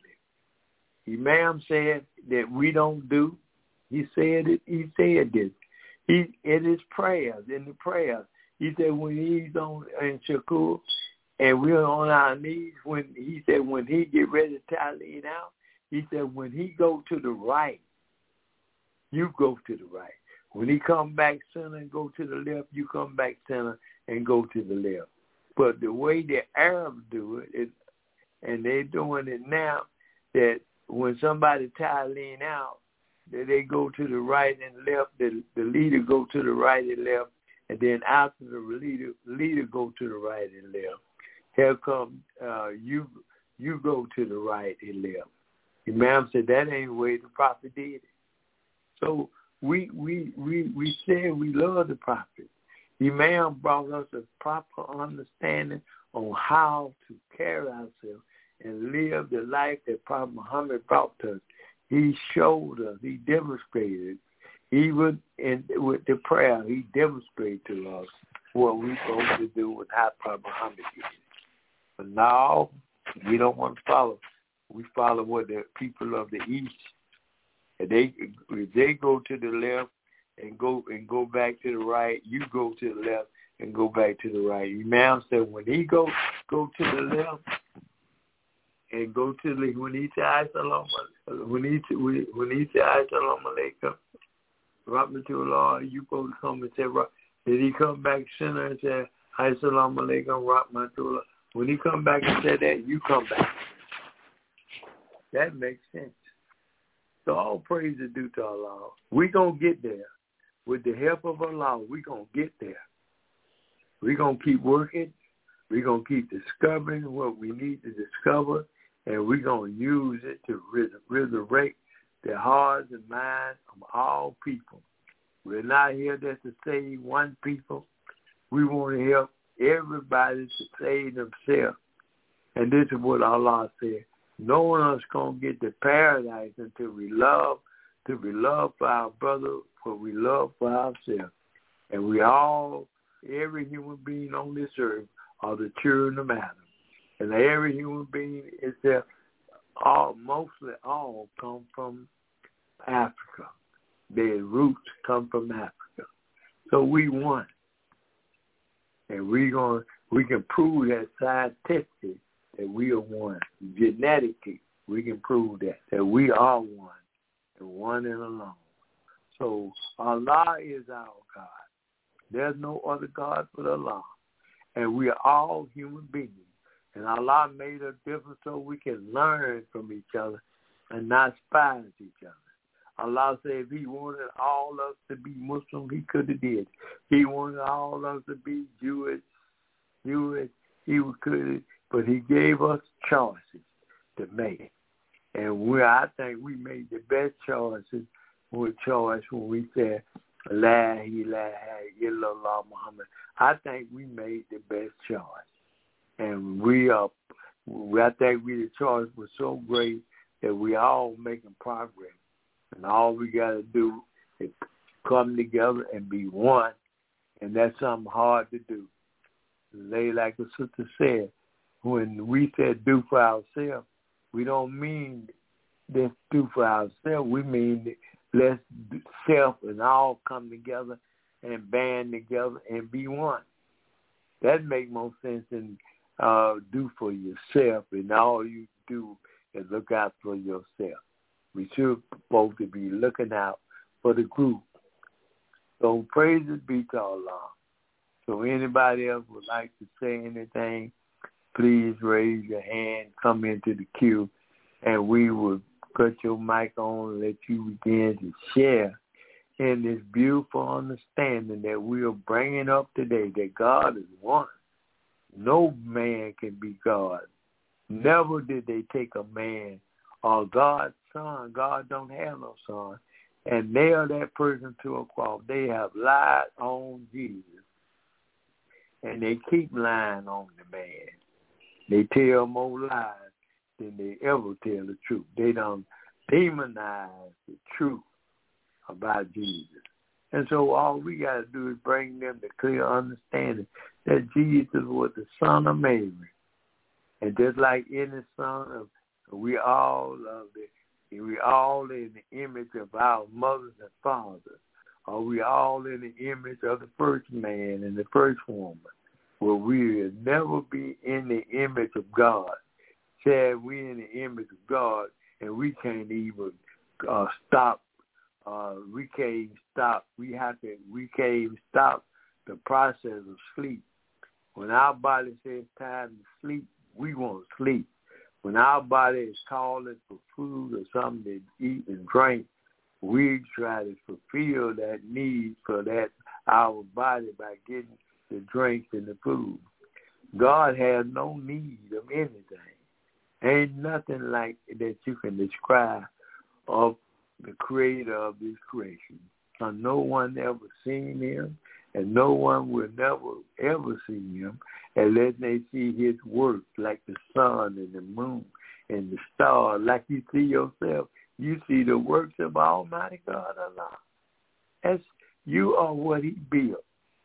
Imam said that we don't do. He said it. He said this. He in his prayers, in the prayers, he said when he's on in Shakur and we're on our knees, when he said when he get ready to tally out, he said when he go to the right, you go to the right. When he come back center and go to the left, you come back center and go to the left. But the way the Arabs do it, is, and they're doing it now, that when somebody tie lean out, that they go to the right and left, the, the leader go to the right and left, and then after the leader, leader go to the right and left. Here come uh, you, you go to the right and left. Imam said that ain't the way the prophet did it. So we we we we said we love the prophet. Imam brought us a proper understanding on how to carry ourselves and live the life that Prophet Muhammad brought to us. He showed us, he demonstrated, even in, with the prayer, he demonstrated to us what we're supposed to do and how Prophet Muhammad did it. But now, we don't want to follow. We follow what the people of the East. And they, if they go to the left and go and go back to the right, you go to the left and go back to the right. Imam said when he go go to the left and go to the when he said Assalamu when he when he said Assalamu alaikum, Rahmatullah, you go to come and say did he come back center and say Assalamu alaikum, Rahmatullah? When he come back and say that, you come back. That makes sense. So all praise is due to Allah. We're going to get there. With the help of Allah, we're going to get there. We're going to keep working. We're going to keep discovering what we need to discover, and we're going to use it to resurrect the hearts and minds of all people. We're not here just to save one people. We want to help everybody to save themselves. And this is what Allah said. No one else going to get to paradise until we love, till we love for our brother, what we love for ourselves. And we all, every human being on this earth are the children of Adam. And every human being is there, all, mostly all come from Africa. Their roots come from Africa. So we won. And we going we can prove that scientifically that we are one. Genetically, we can prove that, that we are one, and one and alone. So Allah is our God. There's no other God but Allah. And we are all human beings. And Allah made us different so we can learn from each other and not despise each other. Allah said if he wanted all of us to be Muslim, he could have did. He wanted all of us to be Jewish, Jewish, he could, but he gave us choices to make. And we, I think we made the best choices with choice when we said, La ilaha illallah Muhammad. I think we made the best choice. And we are, I think we, the choice was so great that we all making progress. And all we got to do is come together and be one. And that's something hard to do. Like the sister said, when we said do for ourselves, we don't mean let's do for ourselves. We mean let's self and all come together and band together and be one. That makes more sense than uh, do for yourself, and all you do is look out for yourself. We should supposed to be looking out for the group. So praises be to Allah. So anybody else would like to say anything, please raise your hand, come into the queue, and we will cut your mic on and let you begin to share in this beautiful understanding that we are bringing up today, that God is one. No man can be God. Never did they take a man or God's son. God don't have no son. And nail that person to a cross. They have lied on Jesus. And they keep lying on the man. They tell more lies than they ever tell the truth. They don't demonize the truth about Jesus. And so all we got to do is bring them the clear understanding that Jesus was the son of Mary. And just like any son of, we all love it. We all in the image of our mothers and fathers. Or we all in the image of the first man and the first woman. Well, we will never be in the image of God. Said we in the image of God, and we can't even uh, stop. Uh, we can't stop. We have to. We can't even stop the process of sleep. When our body says time to sleep, we want to sleep. When our body is calling for food or something to eat and drink, we try to fulfill that need for that our body by getting the drinks and the food. God has no need of anything. Ain't nothing like that you can describe of the creator of this creation. So no one ever seen him, and no one will never ever see him unless they see his work, like the sun and the moon and the stars. Like you see yourself, you see the works of Almighty God Allah. That's, you are what he built.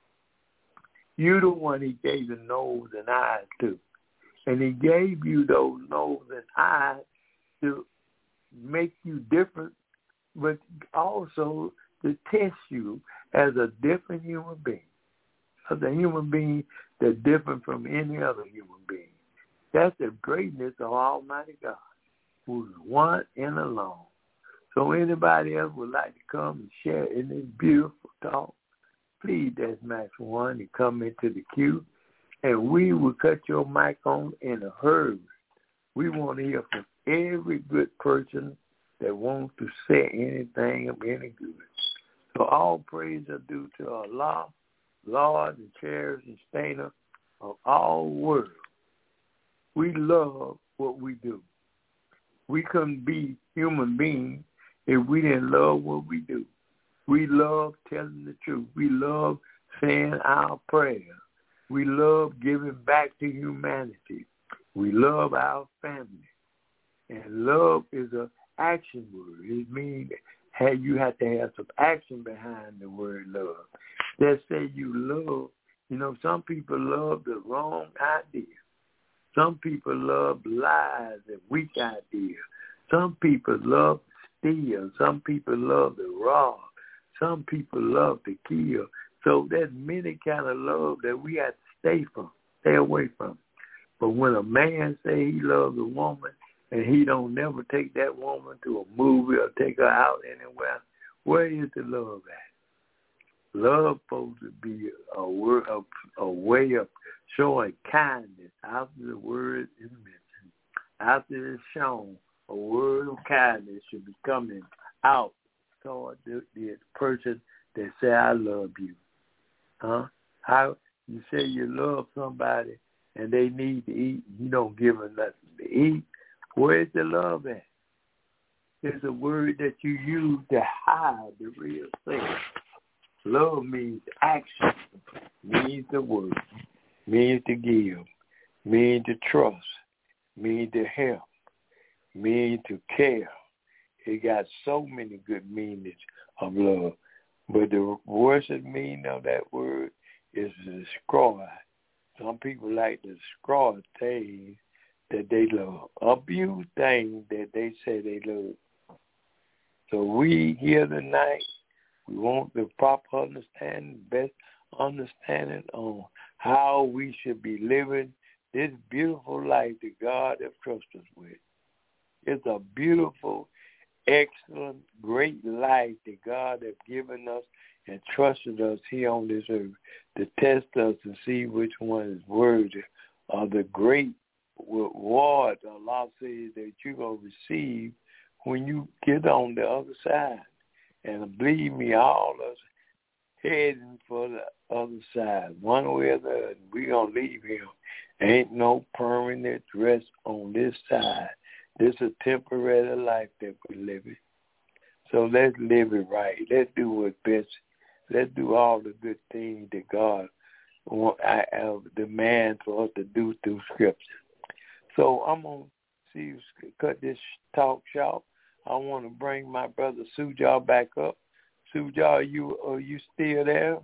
You the one he gave the nose and eyes to. And he gave you those nose and eyes to make you different, but also to test you as a different human being. As a human being that's different from any other human being. That's the greatness of Almighty God, who's one and alone. So anybody else would like to come and share in this beautiful talk, please, that's match one, to come into the queue, and we will cut your mic on in a hurry. We want to hear from every good person that wants to say anything of any good. So all praise are due to Allah, Lord and cherisher and sustainer of all worlds. We love what we do. We couldn't be human beings if we didn't love what we do. We love telling the truth. We love saying our prayers. We love giving back to humanity. We love our family. And love is an action word. It means hey, you have to have some action behind the word love. That say you love, you know, some people love the wrong idea. Some people love lies and weak ideas. Some people love to steal. Some people love to rob. Some people love to kill. So there's many kind of love that we have to stay from, stay away from. But when a man say he loves a woman and he don't never take that woman to a movie or take her out anywhere, where is the love at? Love supposed to be a word, a, a way of showing kindness after the word is mentioned. After it's shown, a word of kindness should be coming out toward the, the person that say, I love you. Huh? How you say you love somebody and they need to eat, you don't give them nothing to eat. Where's the love at? It's a word that you use to hide the real thing. Love means action, means the word, means to give, means to trust, means to help, means to care. It got so many good meanings of love. But the worst meaning of that word is to destroy. Some people like to destroy things that they love, abuse things that they say they love. So we here tonight, we want the proper understanding, best understanding on how we should be living this beautiful life that God has trusted us with. It's a beautiful, excellent, great life that God has given us and trusted us here on this earth to test us and see which one is worthy of the great reward Allah says that you're going to receive when you get on the other side. And believe me, all of us heading for the other side. One way or the other, we're going to leave here. Ain't no permanent rest on this side. This is a temporary life that we're living. So let's live it right. Let's do what's best. Let's do all the good things that God want, I, I demand for us to do through Scripture. So I'm going to see you cut this talk short. I want to bring my brother Sujal back up. Sujal, are you, are you still there?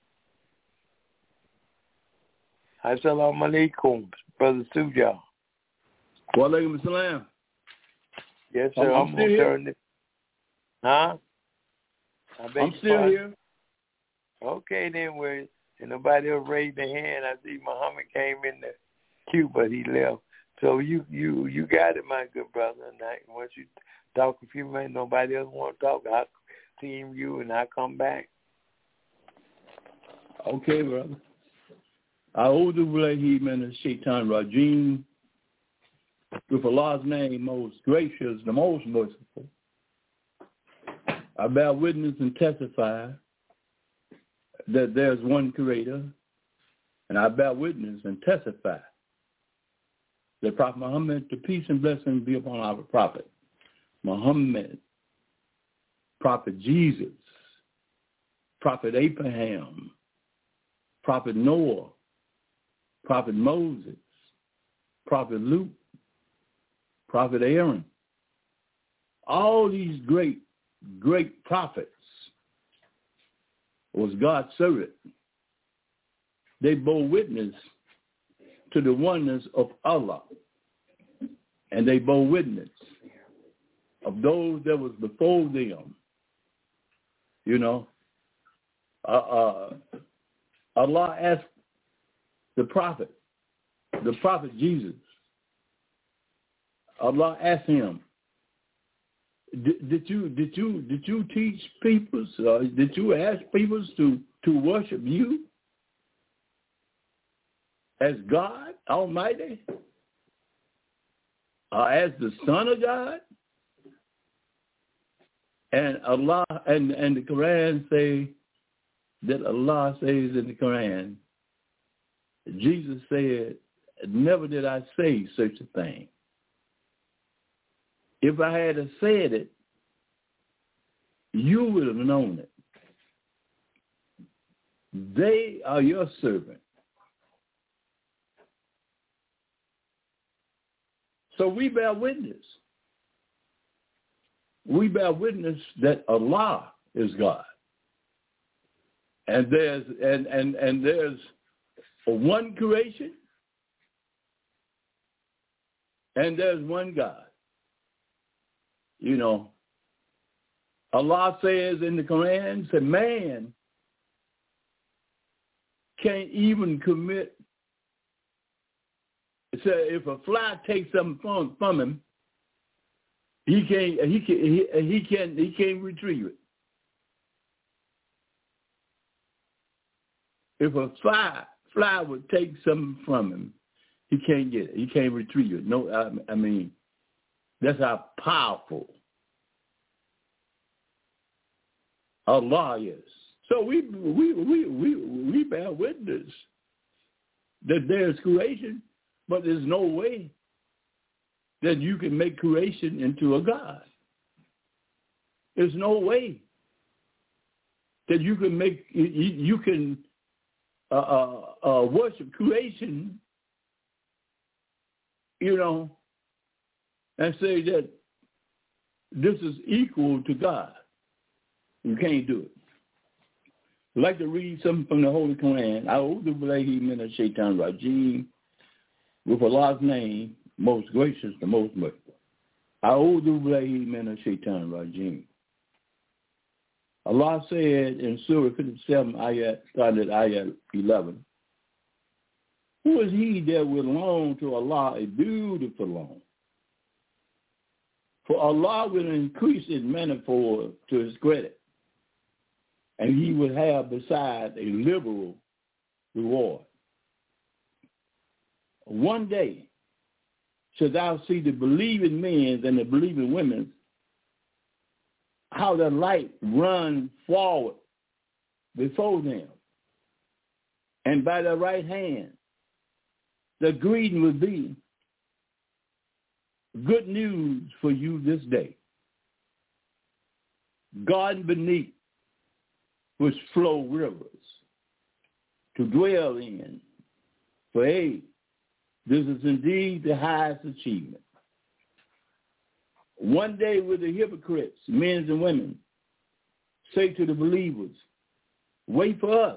Assalamu alaikum, Brother Sujal. Wa alaikum salam. Yes, sir. I'm, I'm going to turn it. Huh? I beg I'm still pardon? here. Okay, then. Where and nobody else raised their hand. I see Muhammad came in the queue, but he left. So you you you got it, my good brother. And I, once you talk a few minutes, nobody else want to talk, I'll team you and I'll come back. Okay, brother. A'udhu billahi minash shaitanir rajim. With Allah's name, most gracious, the most merciful, I bear witness and testify that there's one Creator, and I bear witness and testify that Prophet Muhammad, the peace and blessing be upon our Prophet Muhammad, Prophet Jesus, Prophet Abraham, Prophet Noah, Prophet Moses, Prophet Luke, Prophet Aaron, all these great, great prophets was God's servant. They bore witness to the oneness of Allah, and they bore witness of those that was before them. You know, uh, uh, Allah asked the prophet, the prophet Jesus, Allah asked him, did, did you did you did you teach people? Uh, did you ask people to to worship you as God Almighty, uh, as the Son of God? And Allah and and the Quran say that Allah says in the Quran, Jesus said, "Never did I say such a thing. If I had said it, you would have known it. They are your servant." So we bear witness. We bear witness that Allah is God. And there's and, and, and there's one creation, and there's one God. You know, Allah says in the Quran, said man can't even commit. So if a fly takes something from, from him, he can't he can he, he can't he can't retrieve it. If a fly fly would take something from him, he can't get it. He can't retrieve it. No, I, I mean, that's how powerful Allah is. So we we we we we bear witness that there's creation, but there's no way that you can make creation into a God. There's no way that you can make you, you can uh, uh, uh, worship creation, you know, and say that this is equal to God. You can't do it. I'd like to read something from the Holy Quran. A'udhu billahi minash shaitanir rajim. With Allah's name, most gracious, the most merciful. A'udhu billahi minash shaitanir rajim. Allah said in Surah fifty-seven, ayat, started at ayat eleven, who is he that will loan to Allah a beautiful loan? For Allah will increase his manifold to his credit, and he will have besides a liberal reward. One day shall thou see the believing men and the believing women, how the light runs forward before them, and by the right hand the greeting will be, good news for you this day. Garden beneath which flow rivers to dwell in. For hey, this is indeed the highest achievement. One day will the hypocrites, men and women, say to the believers, wait for us.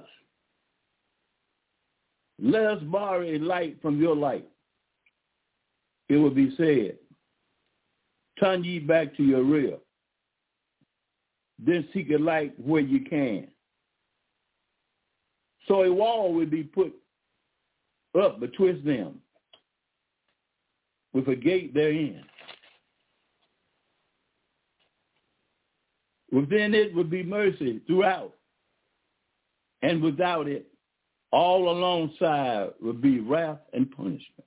Let us borrow a light from your light. It will be said, turn ye back to your rear. Then seek a light where you can. So a wall will be put up betwixt them, with a gate therein. Within it would be mercy throughout, and without it, all alongside would be wrath and punishment.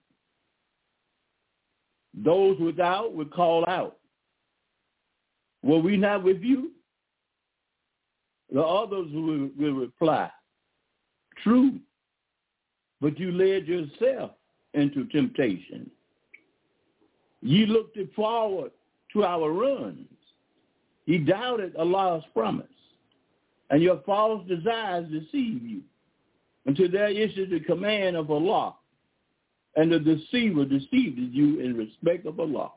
Those without would call out, were we not with you? The others will, will reply, true, but you led yourself into temptation. Ye looked forward to our ruins. Ye doubted Allah's promise, and your false desires deceived you, until there issued the command of Allah, and the deceiver deceived you in respect of Allah.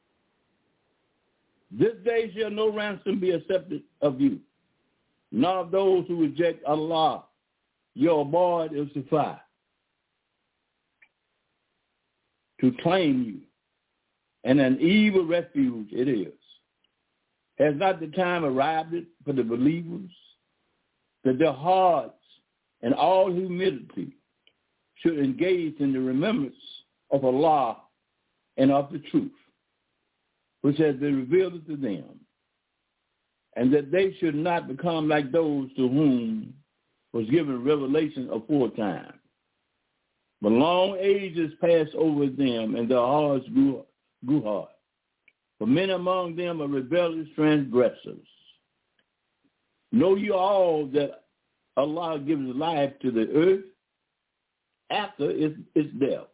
This day shall no ransom be accepted of you, nor of those who reject Allah. Your abode is to fire, to claim you, and an evil refuge it is. Has not the time arrived for the believers that their hearts and all humility should engage in the remembrance of Allah and of the truth, which has been revealed to them, and that they should not become like those to whom was given revelation aforetime. But long ages passed over them, and their hearts grew, grew hard. For many among them are rebellious transgressors. Know you all that Allah gives life to the earth after its, its death.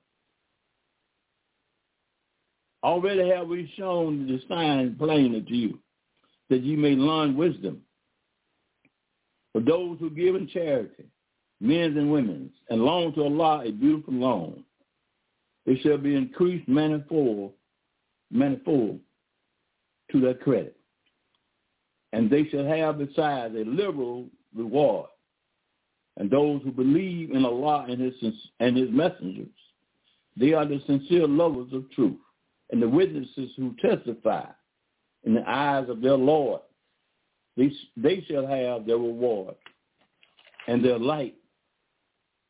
Already have we shown the sign plainly to you, that you may learn wisdom. For those who give in charity, men and women, and loan to Allah a beautiful loan, it shall be increased manifold, manifold to their credit. And they shall have besides a liberal reward. And those who believe in Allah and his, and his messengers, they are the sincere lovers of truth, and the witnesses who testify in the eyes of their Lord. They, they shall have their reward, and their light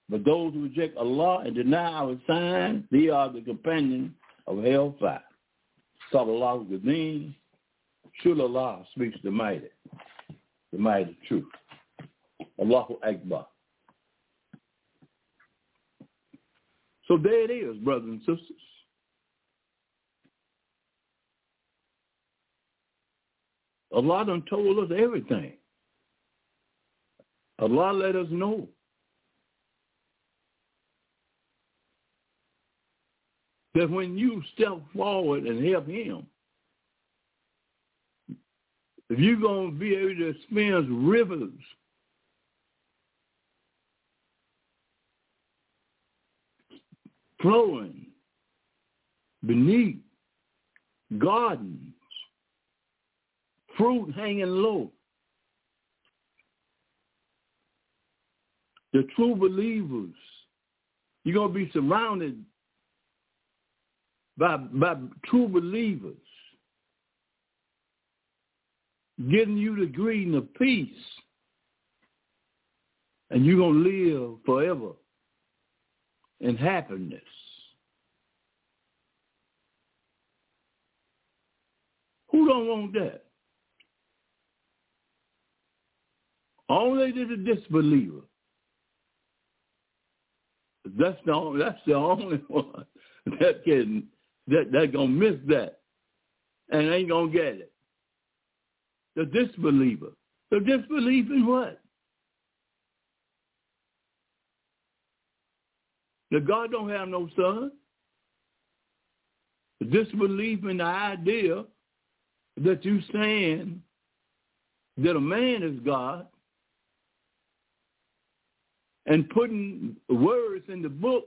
But those who reject Allah and deny our sign, they are the companions of hellfire. Sallallahu Qadim, Shul Allah speaks the mighty, the mighty truth. Allahu Akbar. So there it is, brothers and sisters. Allah done told us everything. Allah let us know that when you step forward and help him, if you're going to be able to experience rivers flowing beneath gardens, fruit hanging low, the true believers, you're going to be surrounded by, by true believers, getting you the greeting of peace, and you're going to live forever in happiness. Who don't want that? Only the disbeliever. That's the only, that's the only one that can that that gonna miss that and ain't gonna get it. The disbeliever. The disbelief in what? That God don't have no son. The disbelief in the idea that you saying that a man is God and putting words in the book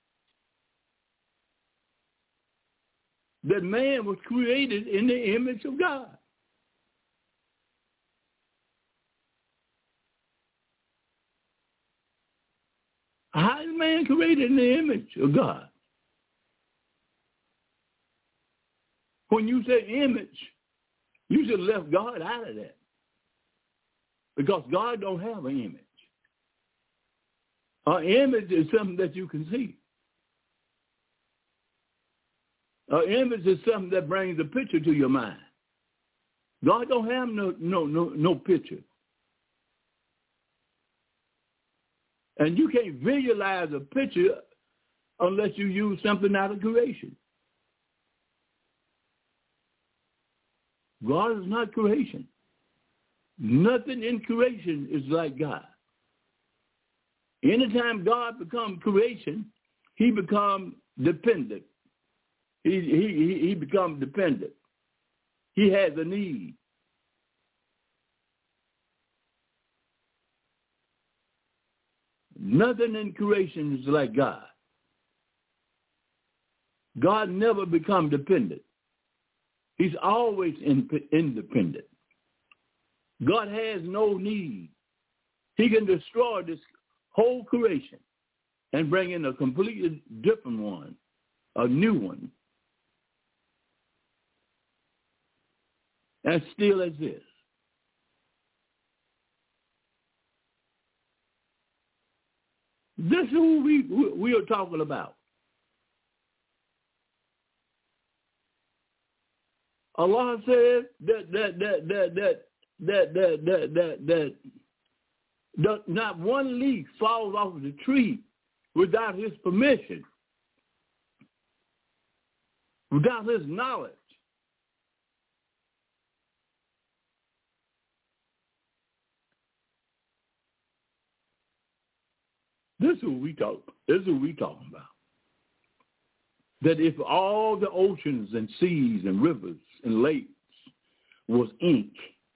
that man was created in the image of God. How is man created in the image of God? When you say image, you should have left God out of that. Because God don't have an image. An image is something that you can see. An image is something that brings a picture to your mind. God don't have no no no no picture. And you can't visualize a picture unless you use something out of creation. God is not creation. Nothing in creation is like God. Anytime God becomes creation, he becomes dependent. He, he, he becomes dependent. He has a need. Nothing in creation is like God. God never becomes dependent. He's always in, independent. God has no need. He can destroy this whole creation and bring in a completely different one, a new one, and still exists. This is who we, we are talking about. Allah said that that that that that that that that that, that, that not one leaf falls off of the tree without his permission, without his knowledge. This is what we talk. This is what we talking about. That if all the oceans and seas and rivers and lakes was ink,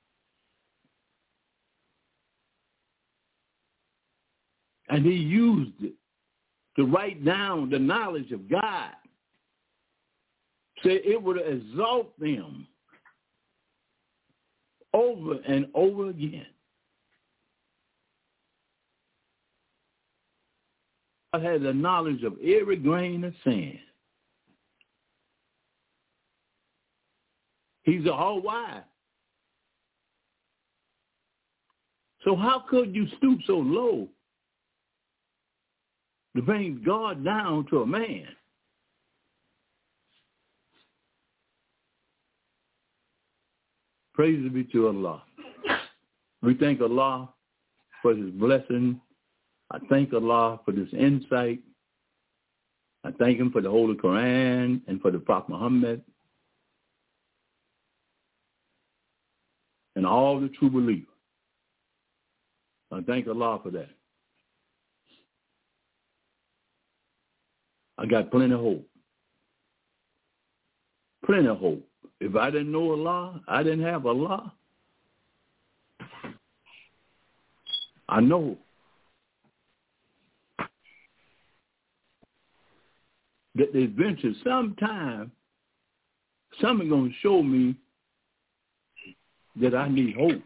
and he used it to write down the knowledge of God, say it would exalt them over and over again. God had the knowledge of every grain of sand. He's all wise. So how could you stoop so low to bring God down to a man. Praise be to Allah. We thank Allah for his blessing. I thank Allah for this insight. I thank him for the Holy Quran and for the Prophet Muhammad and all the true believers. I thank Allah for that. I got plenty of hope. Plenty of hope. If I didn't know Allah, I didn't have Allah. I know that the adventure sometime, something going to show me that I need hope.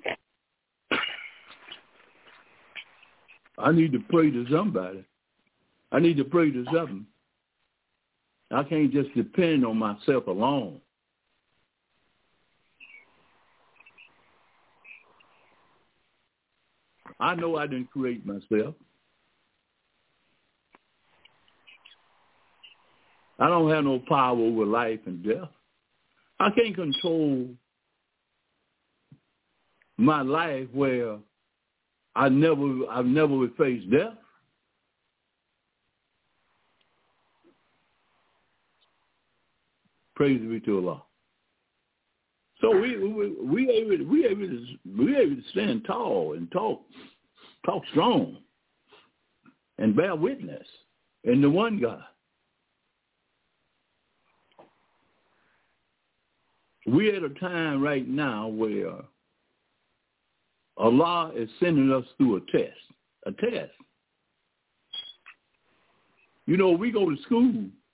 I need to pray to somebody. I need to pray to something. I can't just depend on myself alone. I know I didn't create myself. I don't have no power over life and death. I can't control my life where I never, I've never would face death. Praise be to Allah. So we we we able we able to we able to stand tall and talk talk strong and bear witness in the one God. We're at a time right now where Allah is sending us through a test, a test. You know, we go to school.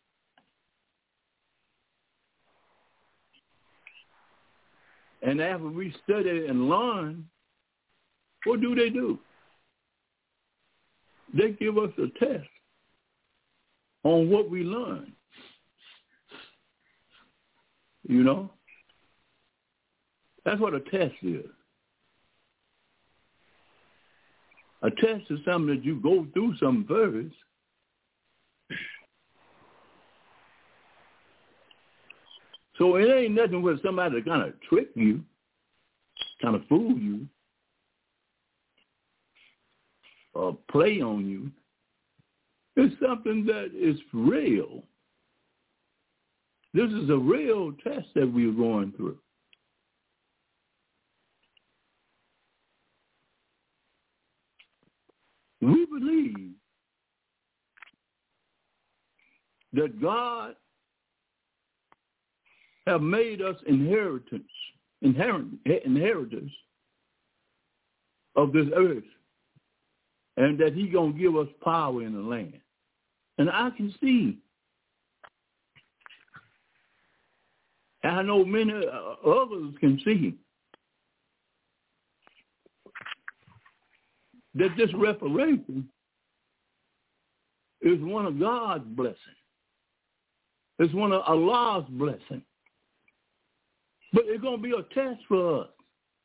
And after we study and learn, what do they do? They give us a test on what we learn. You know? That's what a test is. A test is something that you go through some first. So it ain't nothing where somebody kind of trick you, kind of fool you, or play on you. It's something that is real. This is a real test that we're going through. We believe that God have made us inheritance, inherit, inheritors of this earth, and that he going to give us power in the land. And I can see, and I know many others can see, that this reparation is one of God's blessings. It's one of Allah's blessings. But it's going to be a test for us.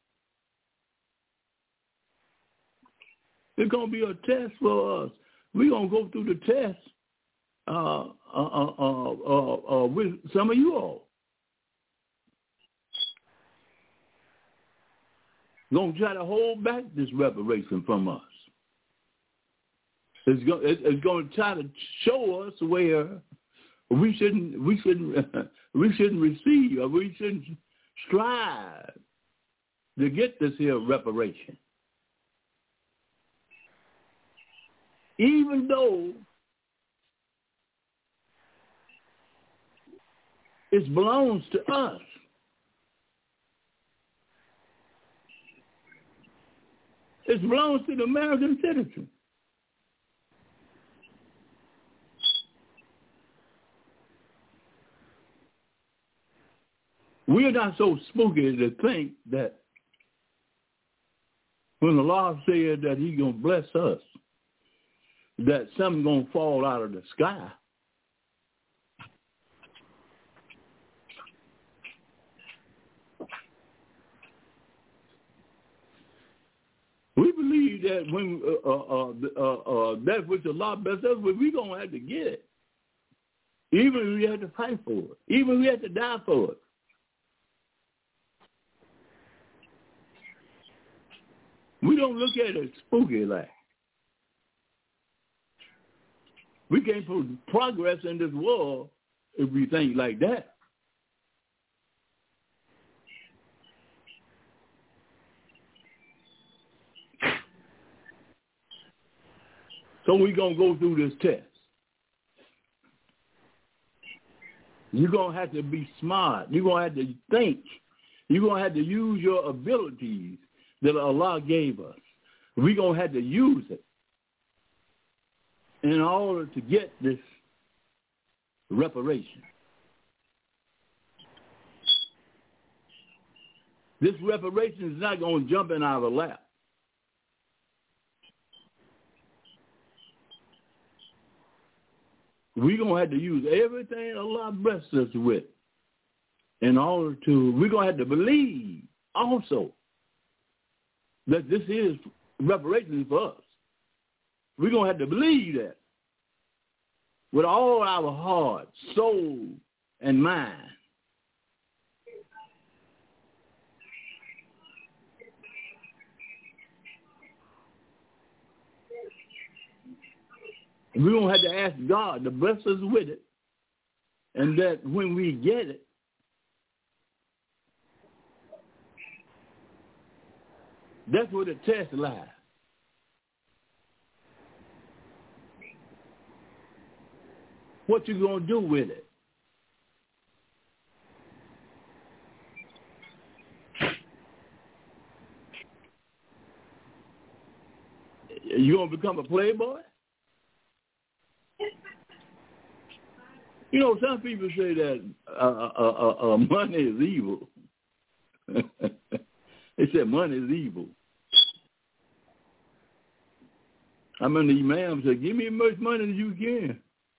It's going to be a test for us. We're going to go through the test uh, uh, uh, uh, uh, with some of you all. Going to try to hold back this reparation from us. It's going, it's going to try to show us where we shouldn't, we shouldn't, we shouldn't receive, or we shouldn't strive to get this here reparation. Even though it belongs to us. It belongs to the American citizen. We're not so spooky to think that when the Lord said that he's going to bless us, that something's going to fall out of the sky. We believe believe that when uh, uh, uh, uh, that which Allah bless us with, we're going to have to get it. Even if we have to fight for it. Even if we have to die for it. We don't look at it spooky like. We can't put progress in this world if we think like that. So we're going to go through this test. You're going to have to be smart. You're going to have to think. You're going to have to use your abilities that Allah gave us. We're going to have to use it in order to get this reparation. This reparation is not going to jump in our lap. We're going to have to use everything Allah blessed us with in order to, we're going to have to believe also that this is reparation for us. We're going to have to believe that with all our heart, soul, and mind. We're going to have to ask God to bless us with it, and that when we get it, that's where the test lies. What you going to do with it? You going to become a playboy? You know, some people say that uh, uh, uh, uh, money is evil. They said money is evil. I mean, the imam said, give me as much money as you can.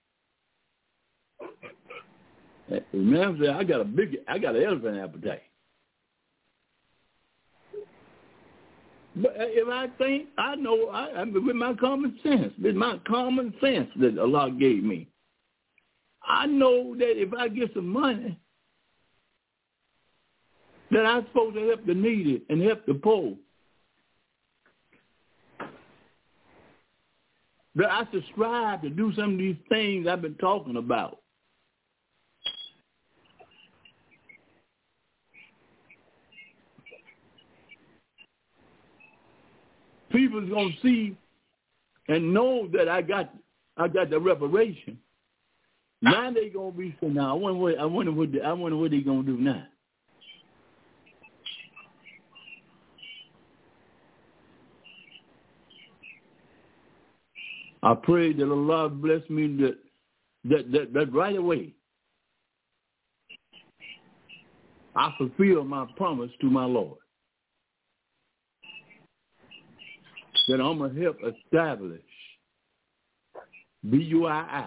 The imam said, I got a big, I got an elephant appetite. But if I think, I know, I, I with my common sense, with my common sense that Allah gave me, I know that if I get some money, that I'm supposed to help the needy and help the poor. That I should strive to do some of these things I've been talking about. People's gonna see and know that I got I got the reparation. Now they gonna be saying, "Now I wonder what I wonder what I wonder what they gonna do now." I pray that Allah bless me that that that, that right away I fulfill my promise to my Lord. That I'm going to help establish B U I I.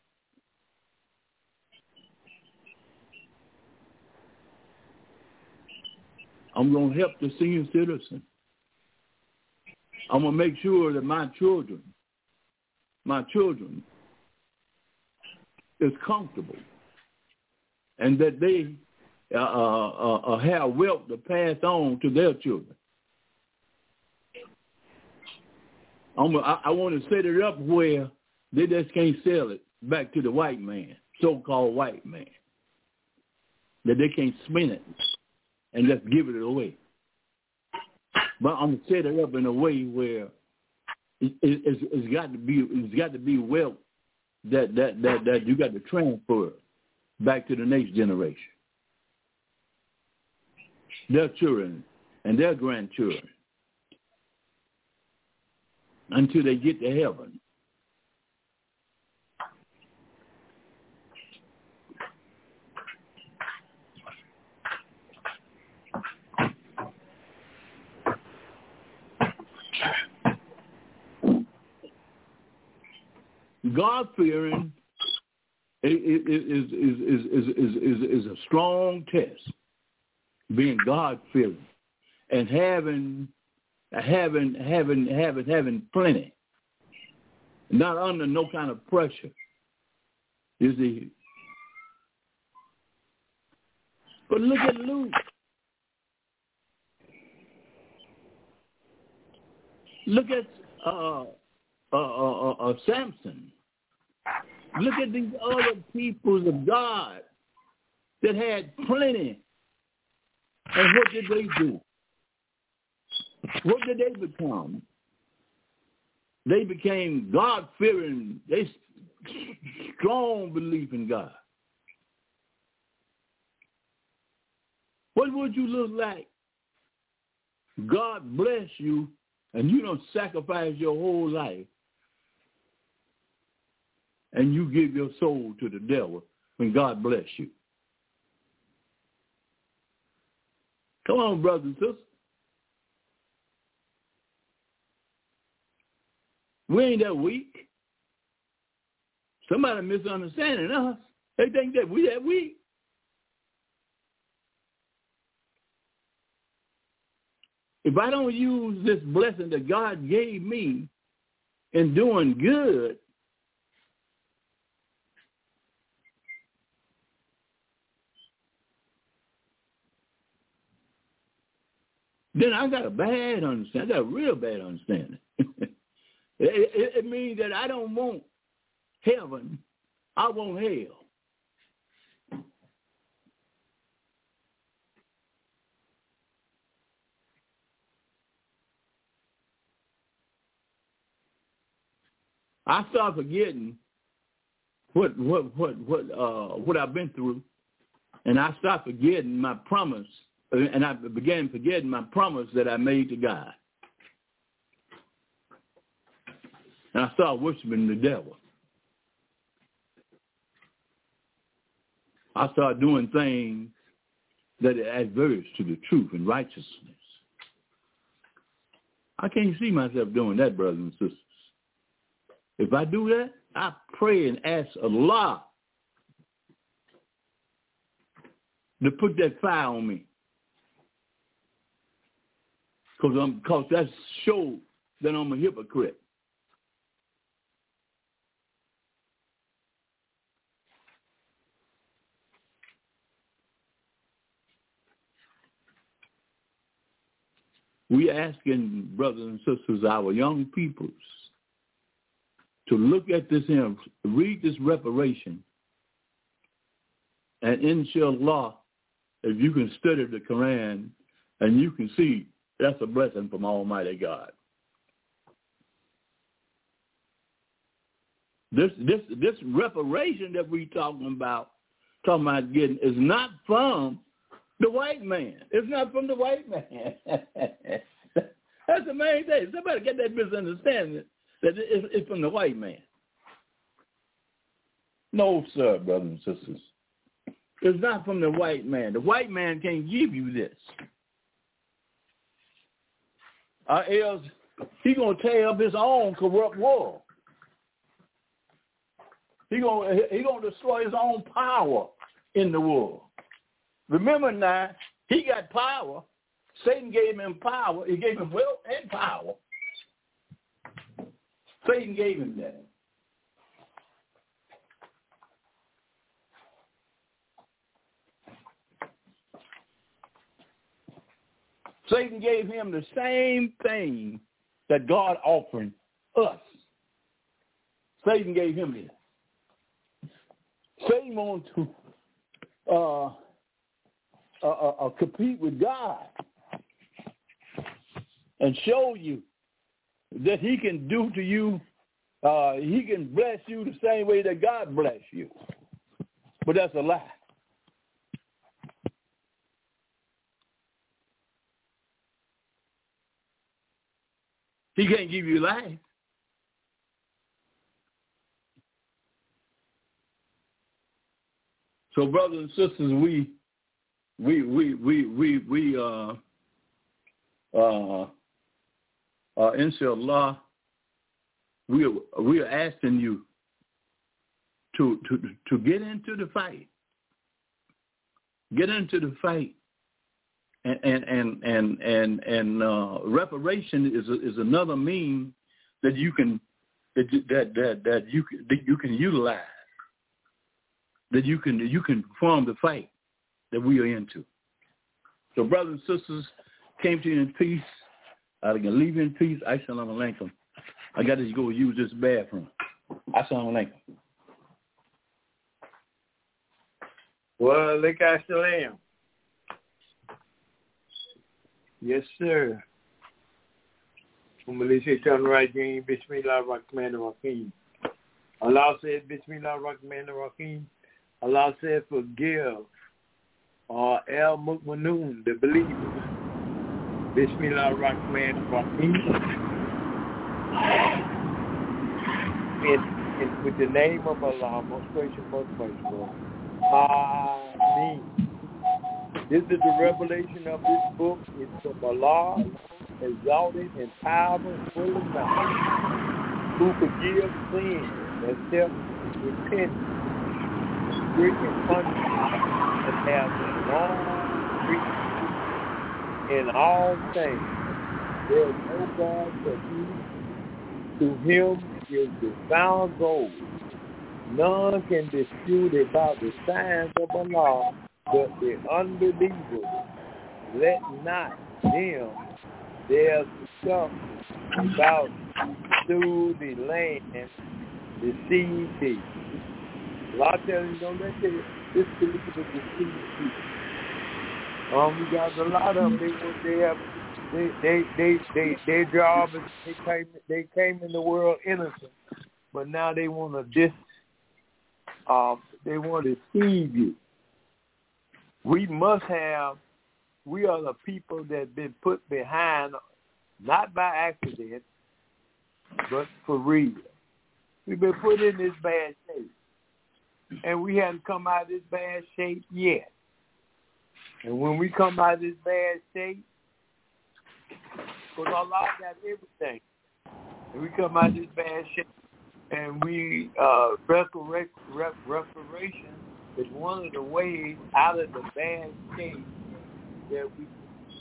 I'm going to help the senior citizen. I'm going to make sure that my children, my children is comfortable and that they uh, uh, uh, have wealth to pass on to their children. I'm a, I, I want to set it up where they just can't sell it back to the white man, so-called white man, that they can't spend it and just give it away. But I'm going to set it up in a way where it, it, it's, it's got to be it's got to be wealth that, that, that, that you got to transfer back to the next generation, their children and their grandchildren, until they get to heaven. God-fearing is, is, is, is, is, is, is a strong test, being God-fearing and having having having having having plenty, not under no kind of pressure. You see. But look at Luke. Look at uh, uh, uh, uh, Samson. Look at these other peoples of God that had plenty. And what did they do? What did they become? They became God-fearing. They strong belief in God. What would you look like? God bless you, and you don't sacrifice your whole life, and you give your soul to the devil when God bless you. Come on, brothers and sisters. We ain't that weak. Somebody misunderstanding us. They think that we that weak. If I don't use this blessing that God gave me in doing good, then I got a bad understanding. I got a real bad understanding. it, it, it means that I don't want heaven. I want hell. I start forgetting what what what what uh what I've been through, and I start forgetting my promise, and I began forgetting my promise that I made to God, and I started worshiping the devil. I started doing things that are adverse to the truth and righteousness. I can't see myself doing that, brothers and sisters. If I do that, I pray and ask Allah to put that fire on me. Because I'm, because that shows that I'm a hypocrite. We asking brothers and sisters, our young peoples, to look at this here, read this reparation, and inshallah, if you can study the Quran, and you can see that's a blessing from Almighty God. This this this reparation that we talking about, talking about getting, is not from the white man. It's not from the white man. That's the main thing. Somebody get that misunderstanding that it's from the white man. No, sir, brothers and sisters. It's not from the white man. The white man can't give you this. Or else he's going to tear up his own corrupt world. He's going he going to destroy his own power in the world. Remember now, he got power. Satan gave him power. He gave him wealth and power. Satan gave him that. Satan gave him the same thing that God offered us. Satan gave him this. Satan wants to uh, uh, uh, uh, compete with God and show you that he can do to you, uh, he can bless you the same way that God bless you. But that's a lie. He can't give you life. So, brothers and sisters, we, we, we, we, we, we, uh, uh, uh, inshallah, we are, we are asking you to, to, to get into the fight. Get into the fight And and and and and, and uh, reparation is a, is another means that you can that that that, that you can, that you can utilize, that you can you can perform the fight that we are into. So, brothers and sisters, came to you in peace. I can leave you in peace. Assalamu alaikum. I got to go use this bathroom. Assalamu alaikum. Well, look at salam. Yes, sir. Malaysia turn right green. Bismillah ar-Rahman ar-Rahim. Allah said, Bismillah ar-Rahman ar-Rahim. Allah said, forgive uh, El Mu'minun, the believers. Bismillah ar-Rahman ar-Rahim. And, and with the name of Allah, most gracious, most merciful. Ameen. This is the revelation of this book. It's from Allah, exalted and powerful, full of knowledge, who forgives sins and self-repentance, great and punishment, and has a long reach in all things. There is no God but He. To Him is the found gold. None can dispute about the signs of Allah, but the unbelievers. Let not them dare discuss about through the land deceive thee. Allah tells you, don't let this, this people deceive you. Um, we got a lot of them. They, they have, they, they, they, they, their job is they came, they came in the world innocent, but now they want to dis, um, they want to deceive you. We must have, we are the people that have been put behind, not by accident, but for real. We've been put in this bad shape. And we haven't come out of this bad shape yet. And when we come out of this bad shape, because Allah got everything. And we come out of this bad shape, and we, uh, reparation is one of the ways out of the bad state that we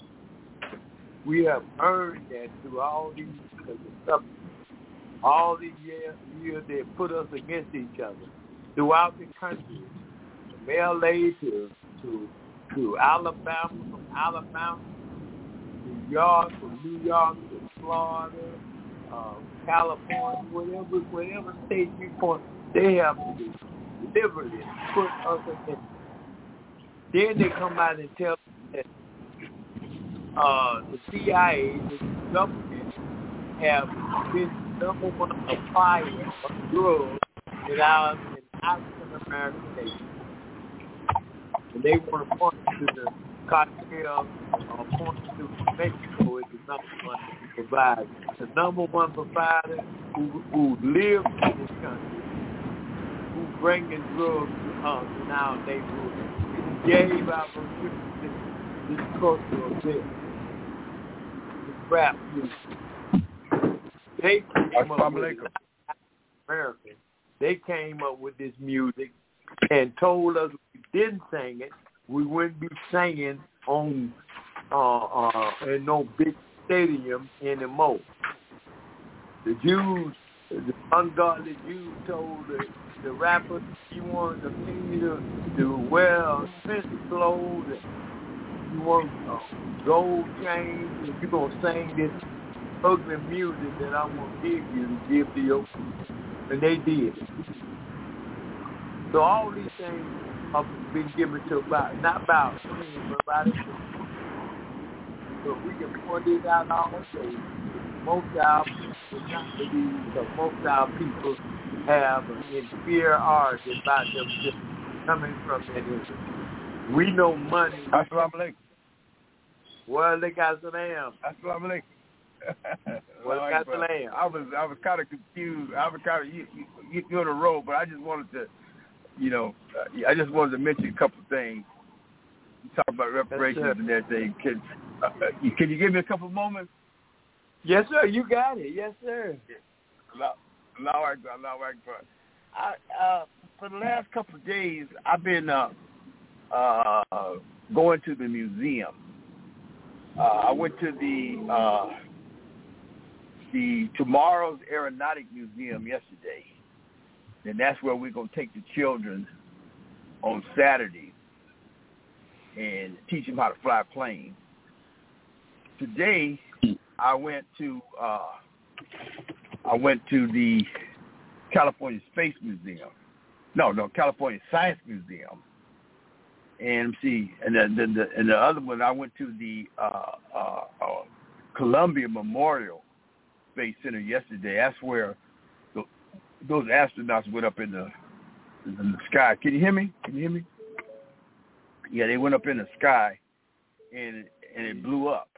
we have earned that through all these stuff, all these years, years they put us against each other throughout the country, from L A to to to Alabama, from Alabama to New York, from New York to Florida, uh, California, whatever whatever state you point, they have to do. Deliberately put us against. Then they come out and tell us that uh, the C I A, the government, have been number one supplier of drugs in our in African American nation. And they want to point to the cartel, uh, point to Mexico as the number one provider. The number one provider who, who lives in this country, who bringing drugs to us in our neighborhood, who gave our this, this cultural bit, this rap music. They came up with it, American. They came up with this music and told us if we didn't sing it, we wouldn't be singing on uh, uh, in no big stadium anymore. The Jews, the ungodly Jews told the, the rappers, you want to pay to, to wear expensive clothes, and you want uh, gold chains, and you're going to sing this ugly music that I'm going to give you to give to your people. And they did. So all these things have been given to about, not about me, but about it. So we can point this out also. Most of our people not believe, because most of our people have an inferiority about them just coming from that industry. We know money. Assalamu alaikum. Well, look at the lamb. Assalamu alaikum. Well, All got the brother. lamb. I was I was kind of confused. I was kind of you, you, you're on the road, but I just wanted to, you know, uh, I just wanted to mention a couple of things. You talk about reparations yes, and everything. Can uh, you, can you give me a couple of moments? Yes, sir. You got it. Yes, sir. Allahu Akbar, Allahu Akbar. I, uh, for the last couple of days, I've been uh, uh, going to the museum, uh, I went to the uh, the Tomorrow's Aeronautic Museum yesterday, and that's where we're going to take the children on Saturday and teach them how to fly a plane. Today, I went to uh, I went to the California Space Museum. No, no, California Science Museum. And see, and then the, the, and the other one, I went to the uh, uh, uh, Columbia Memorial Space Center yesterday. That's where the, those astronauts went up in the in the sky. Can you hear me? Can you hear me? Yeah, they went up in the sky, and and it blew up.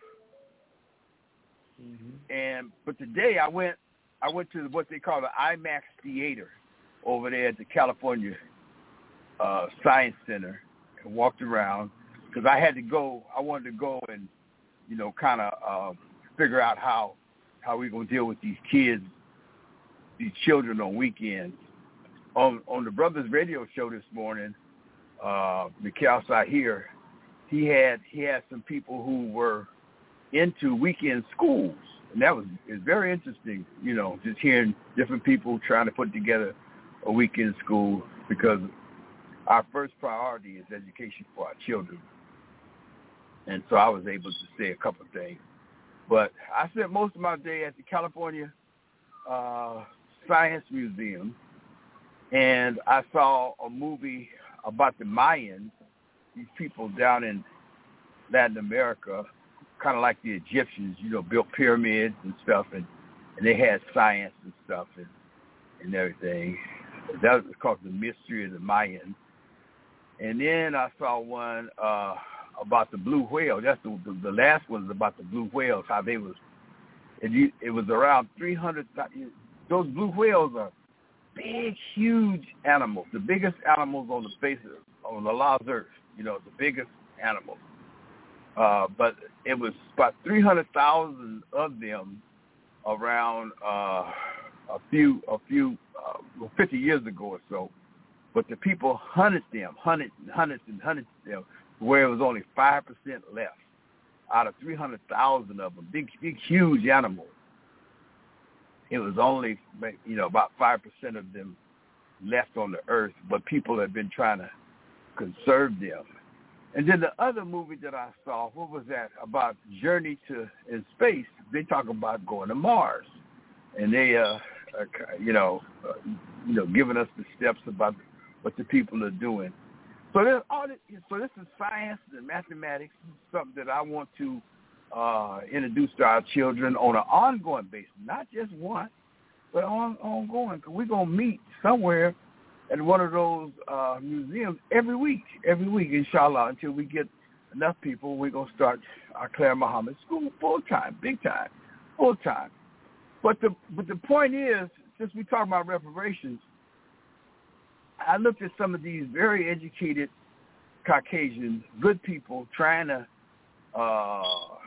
Mm-hmm. And but today I went I went to what they call the IMAX Theater over there at the California uh, Science Center. And walked around because I had to go. I wanted to go and, you know, kind of uh, figure out how how we're gonna deal with these kids, these children on weekends. On on the Brothers Radio show this morning, uh, Mikhail Sahir, he had he had some people who were into weekend schools, and that was is very interesting. You know, just hearing different people trying to put together a weekend school because our first priority is education for our children. And so I was able to say a couple of things. But I spent most of my day at the California uh, Science Museum, and I saw a movie about the Mayans, these people down in Latin America, kind of like the Egyptians, you know, built pyramids and stuff, and, and they had science and stuff and, and everything. That was called The Mystery of the Mayans. And then I saw one uh, about the blue whale. That's the, the the last one is about the blue whales. How they was it, it was around three hundred. Those blue whales are big, huge animals. The biggest animals on the face of on the Allah's earth. You know, the biggest animals. Uh, but it was about three hundred thousand of them around uh, a few a few uh, fifty years ago or so. But the people hunted them, hunted and hunted and hunted them, where it was only five percent left out of three hundred thousand of them, big, big, huge animals. It was only, you know, about five percent of them left on the earth, but people have been trying to conserve them. And then the other movie that I saw, what was that, about Journey to in Space, they talk about going to Mars. And they, uh, uh you know, uh, you know, giving us the steps about what the people are doing. So this, all this, so this is science and mathematics, something that I want to uh, introduce to our children on an ongoing basis, not just once, but on, ongoing. Because we're going to meet somewhere at one of those uh, museums every week, every week, inshallah, until we get enough people. We're going to start our Claire Muhammad School full-time, big time, full-time. But the, but the point is, since we talk about reparations, I looked at some of these very educated Caucasian good people trying to uh,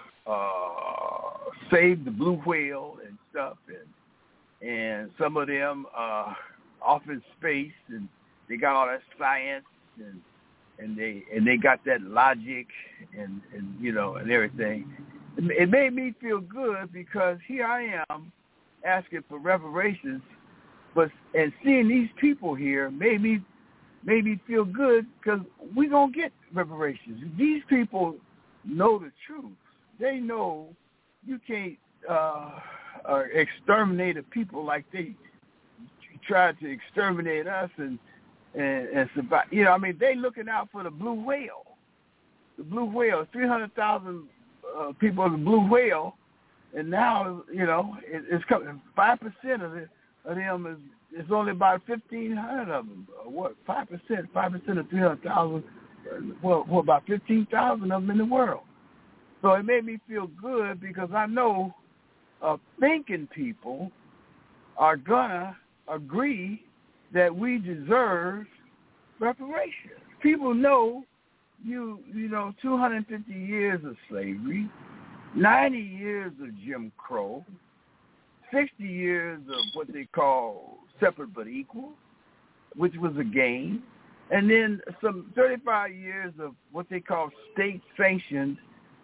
uh, save the blue whale and stuff, and and some of them uh, off in space, and they got all that science, and and they and they got that logic, and and you know and everything. It made me feel good because here I am asking for reparations. But and seeing these people here made me made me feel good because we're going to get reparations. These people know the truth. They know you can't uh, uh, exterminate a people like they tried to exterminate us and, and, and survive. You know, I mean, they looking out for the blue whale. The blue whale, three hundred thousand uh, people of the blue whale, and now, you know, it, it's coming, five percent of it. Of them is it's only about fifteen hundred of them. What five percent? Five percent of three hundred thousand. Well, well, about fifteen thousand of them in the world. So it made me feel good because I know uh, thinking people are gonna agree that we deserve reparations. People know you you know two hundred fifty years of slavery, ninety years of Jim Crow, sixty years of what they call separate but equal, which was a gain, and then some thirty-five years of what they call state-sanctioned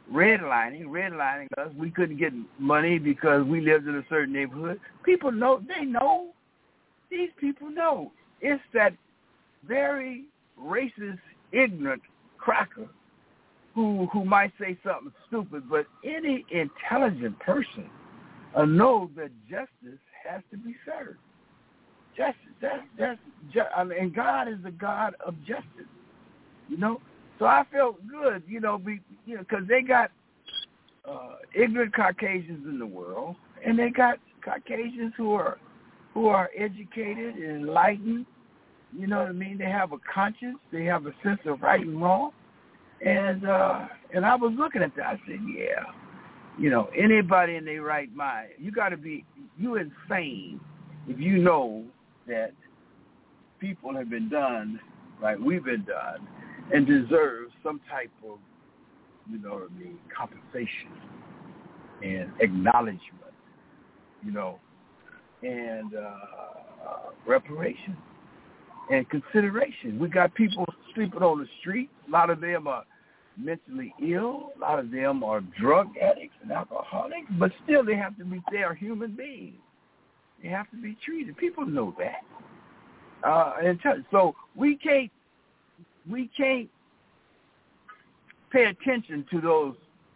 redlining, redlining us. We couldn't get money because we lived in a certain neighborhood. People know, they know. These people know. It's that very racist, ignorant cracker who who might say something stupid, but any intelligent person uh, knows that justice has to be served. Justice, that's, that's, ju- I mean, and God is the God of justice, you know. So I felt good, you know, be, you know, because they got uh, ignorant Caucasians in the world, and they got Caucasians who are who are educated and enlightened. You know what I mean? They have a conscience. They have a sense of right and wrong. And uh, and I was looking at that. I said, yeah, you know, anybody in their right mind, you got to be, you insane if you know that people have been done like we've been done and deserve some type of, you know what I mean, compensation and acknowledgement, you know, and uh, reparation and consideration. We got people sleeping on the street. A lot of them are mentally ill. A lot of them are drug addicts and alcoholics, but still they have to be, they are human beings. They have to be treated. People know that. Uh, and t- so we can't, we can't pay attention to those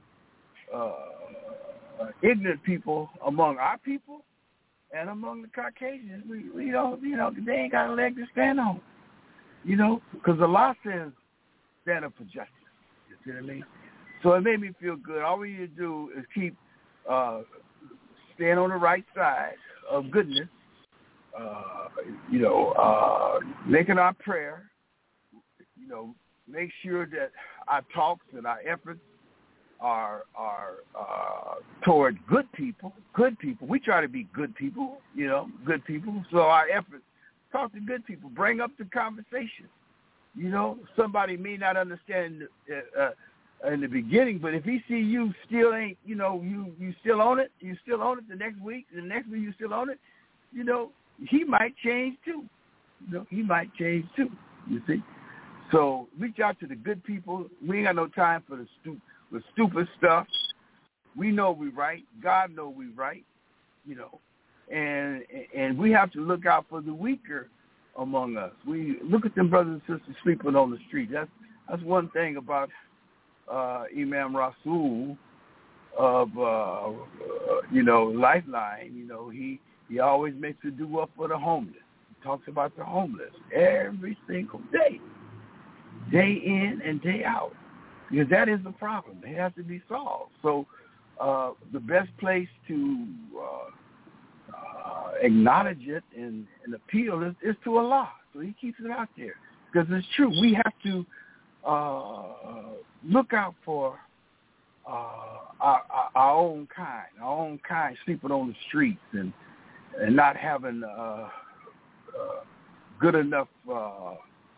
uh, ignorant people among our people and among the Caucasians. We, we don't, you know, they ain't got a leg to stand on, you know, because the law says stand up for justice. You see what I mean? So it made me feel good. All we need to do is keep uh, staying on the right side of goodness, uh, you know, uh, making our prayer, you know, make sure that our talks and our efforts are are uh, toward good people, good people. We try to be good people, you know, good people. So our efforts, talk to good people, bring up the conversation. You know, somebody may not understand uh, uh, in the beginning, but if he see you still ain't, you know, you, you still on it, you still on it the next week, the next week you still on it, you know, he might change too. You know, he might change too, you see. So reach out to the good people. We ain't got no time for the stu- the stupid stuff. We know we right. God know we right, you know. And and we have to look out for the weaker among us. We look at them brothers and sisters sleeping on the street. That's that's one thing about uh, Imam Rasul of uh, uh, you know, Lifeline. You know, he he always makes a do up for the homeless. He talks about the homeless every single day, day in and day out, because that is the problem. It has to be solved. So uh, the best place to uh, uh, acknowledge it and, and appeal is, is to Allah. So he keeps it out there, because it's true. We have to uh, look out for uh, our, our, our own kind, our own kind sleeping on the streets and and not having uh, uh, good enough uh,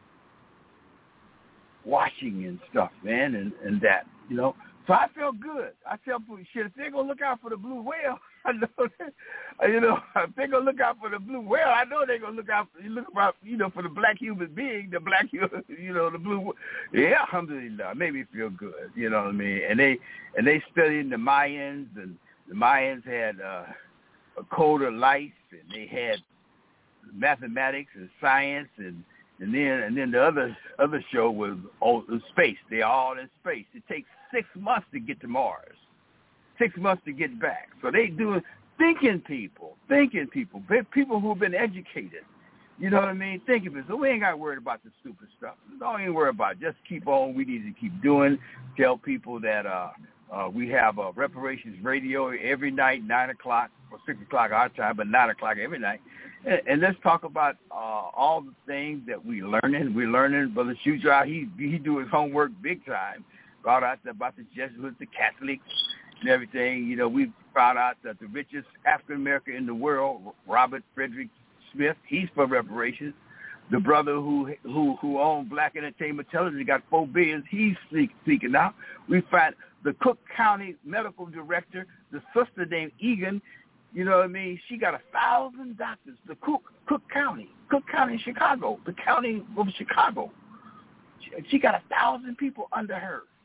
washing and stuff, man, and, and that, you know. So I felt good. I tell people, shit, if they're going to look out for the blue whale, I know that, you know, if they're going to look out for the blue whale, I know they're going to look out, look out, you know, for the black human being, the black, you know, the blue, yeah, alhamdulillah, it made me feel good, you know what I mean? And they, and they studied the Mayans, and the Mayans had uh, a code of life, and they had mathematics and science, and And then and then the other other show was oh, space. They're all in space. It takes six months to get to Mars, six months to get back. So they doing thinking people, thinking people, people who've been educated. You know what I mean? Thinking people. So we ain't got to worry about the stupid stuff. Don't even worry about it. Just keep on. We need to keep doing. Tell people that uh, uh, we have uh, Reparations Radio every night, nine o'clock or six o'clock our time, but nine o'clock every night. And, and let's talk about uh, all the things that we learning. We're learning. Brother Shujah, he he do his homework big time. Brought out about the Jesuits, the Catholics, and everything. You know, we found out that the richest African American in the world, Robert Frederick Smith, he's for reparations. The brother who who who owned Black Entertainment Television got four billion. He's speaking out. We find the Cook County medical director, the sister named Egan. You know what I mean? She got a thousand doctors. The Cook Cook County, Cook County, Chicago, the county of Chicago. She, she got a thousand people under her.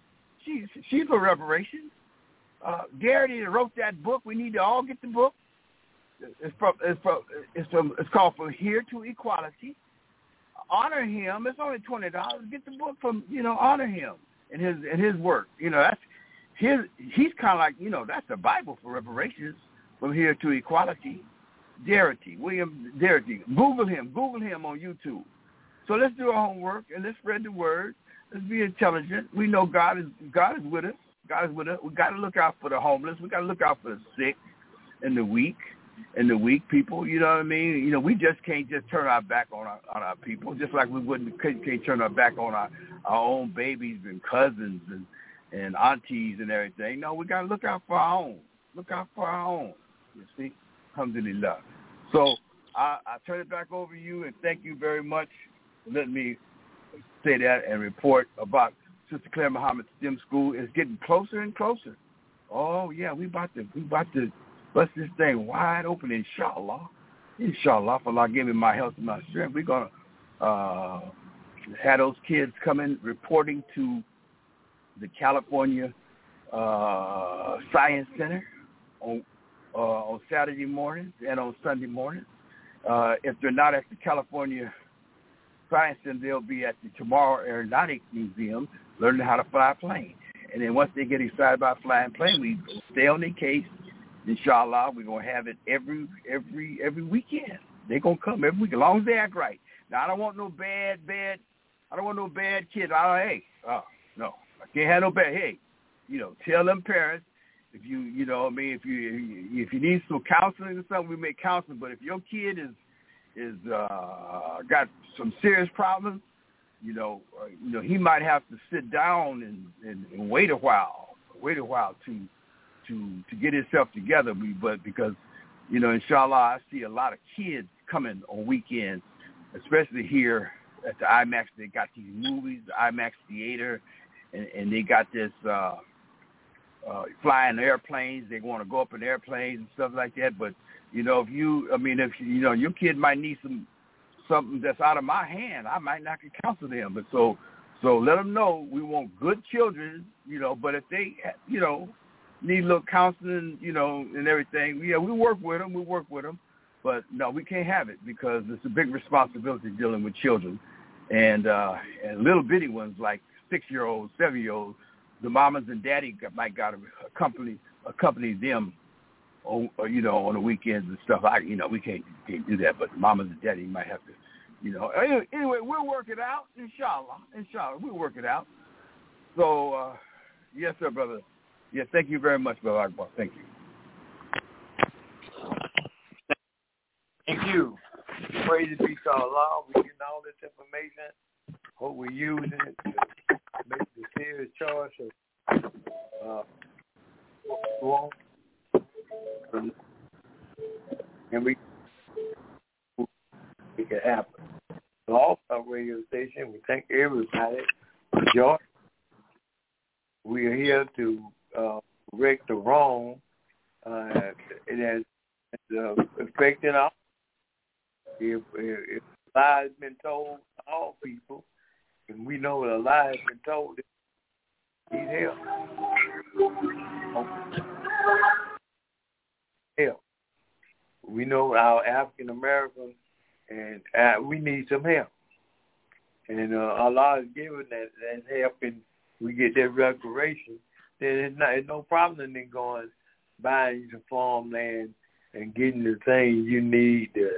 She's she's for reparations. Uh, Garrity wrote that book. We need to all get the book. It's from it's from it's from it's called From Here to Equality. Honor him. It's only twenty dollars. Get the book from you know. Honor him and his and his work. You know that's his. He's kind of like you know that's the Bible for reparations. From Here to Equality. Garrity, William Garrity. Google him. Google him on YouTube. So let's do our homework and let's spread the word. Let's be intelligent. We know God is God is with us. God is with us. We got to look out for the homeless. We got to look out for the sick and the weak and the weak people. You know what I mean? You know, we just can't just turn our back on our on our people, just like we wouldn't can't, can't turn our back on our, our own babies and cousins and and aunties and everything. No, we got to look out for our own. Look out for our own. You see, alhamdulillah. So I, I turn it back over to you and thank you very much for letting me say that and report about Sister Claire Muhammad STEM School. Is getting closer and closer. Oh yeah, we about to we about to bust this thing wide open, inshallah. Inshallah, for Allah give me my health and my strength. We're gonna uh, have those kids coming reporting to the California uh, Science Center on uh, on Saturday mornings and on Sunday mornings. Uh, if they're not at the California Science Center, they'll be at the Tomorrow Aeronautics Museum learning how to fly a plane. And then once they get excited about flying plane, we stay on their case. Inshallah, we're gonna have it every every every weekend. They're gonna come every week as long as they act right. Now I don't want no bad bad. I don't want no bad kids. I don't. Hey, oh no, I can't have no bad. Hey, you know, tell them parents if you you know I mean if you if you need some counseling or something, we make counseling. But if your kid is is uh, got some serious problems, you know, uh, you know he might have to sit down and, and, and wait a while, wait a while to. to to get himself together, but because, you know, inshallah, I see a lot of kids coming on weekends, especially here at the IMAX. They got these movies, the IMAX theater, and, and they got this uh, uh, flying airplanes. They want to go up in airplanes and stuff like that. But, you know, if you, I mean, if, you know, your kid might need some something that's out of my hand, I might not can counsel them. But so, so let them know we want good children, you know, but if they, you know, need a little counseling, you know, and everything. Yeah, we work with them. We work with them. But, no, we can't have it because it's a big responsibility dealing with children. And uh, and little bitty ones like six-year-olds, seven-year-olds, the mamas and daddy got, might got to accompany, accompany them, on, or, you know, on the weekends and stuff. I, you know, we can't, can't do that. But the mamas and daddy might have to, you know. Anyway, anyway, we'll work it out, inshallah. Inshallah, we'll work it out. So, uh, yes, sir, brother. Yeah, thank you very much, Brother Akbar. Thank you. Thank you. Praise be to Allah. We're getting all this information. Hope we're using it to make the serious choice of uh, wrong. And we make it happen. So off our radio station, we thank everybody for joining. We are here to Uh, correct the wrong. Uh, it has uh, affected all. If, if a lie has been told to all people, and we know that a lie has been told, need help. Help. We know our African Americans, and uh, we need some help. And uh, Allah has given that, that help, and we get that reparation. There's no, there's no problem in going buying some farmland and getting the things you need to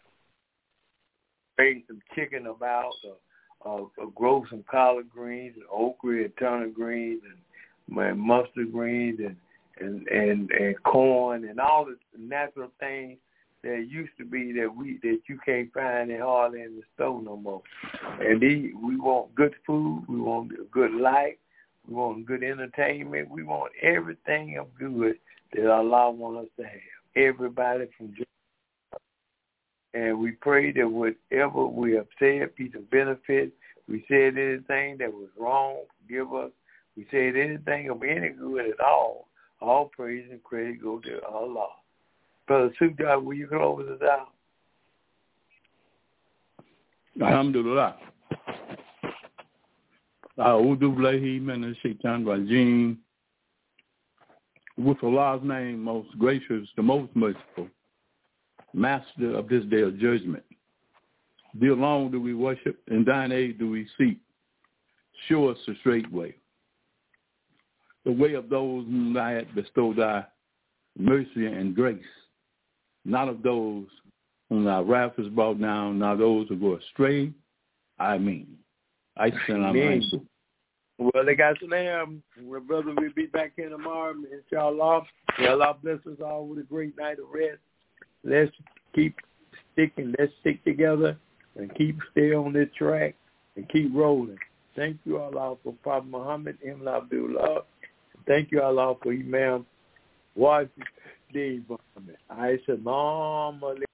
raise some chicken about, or, or, or grow some collard greens, and okra, and turnip greens, and, and mustard greens, and, and and and corn, and all the natural things that used to be that we that you can't find it hardly in the store no more. And these, we want good food, we want a good life. We want good entertainment. We want everything of good that Allah wants us to have. Everybody from Georgia. And we pray that whatever we have said, peace and benefit. We said anything that was wrong, forgive us. We said anything of any good at all. All praise and credit go to Allah. Brother Sujad, will you close us out? Alhamdulillah. A'udhu billahi minash shaitanir rajim. With Allah's name, most gracious, the most merciful, master of this day of judgment. Thee alone do we worship, and thine aid do we seek. Show us the straight way, the way of those whom thou hast bestowed thy mercy and grace, not of those whom thy wrath is brought down, not those who go astray. I mean, I send Amen. Well, they got Salam. Well, brother, we'll be back in tomorrow, inshallah. Well, Allah bless us all with a great night of rest. Let's keep sticking. Let's stick together and keep stay on this track and keep rolling. Thank you, Allah, for Prophet Muhammad, Imam Abdullah. Thank you, Allah, for Imam Wajid Muhammad. I said, Mom,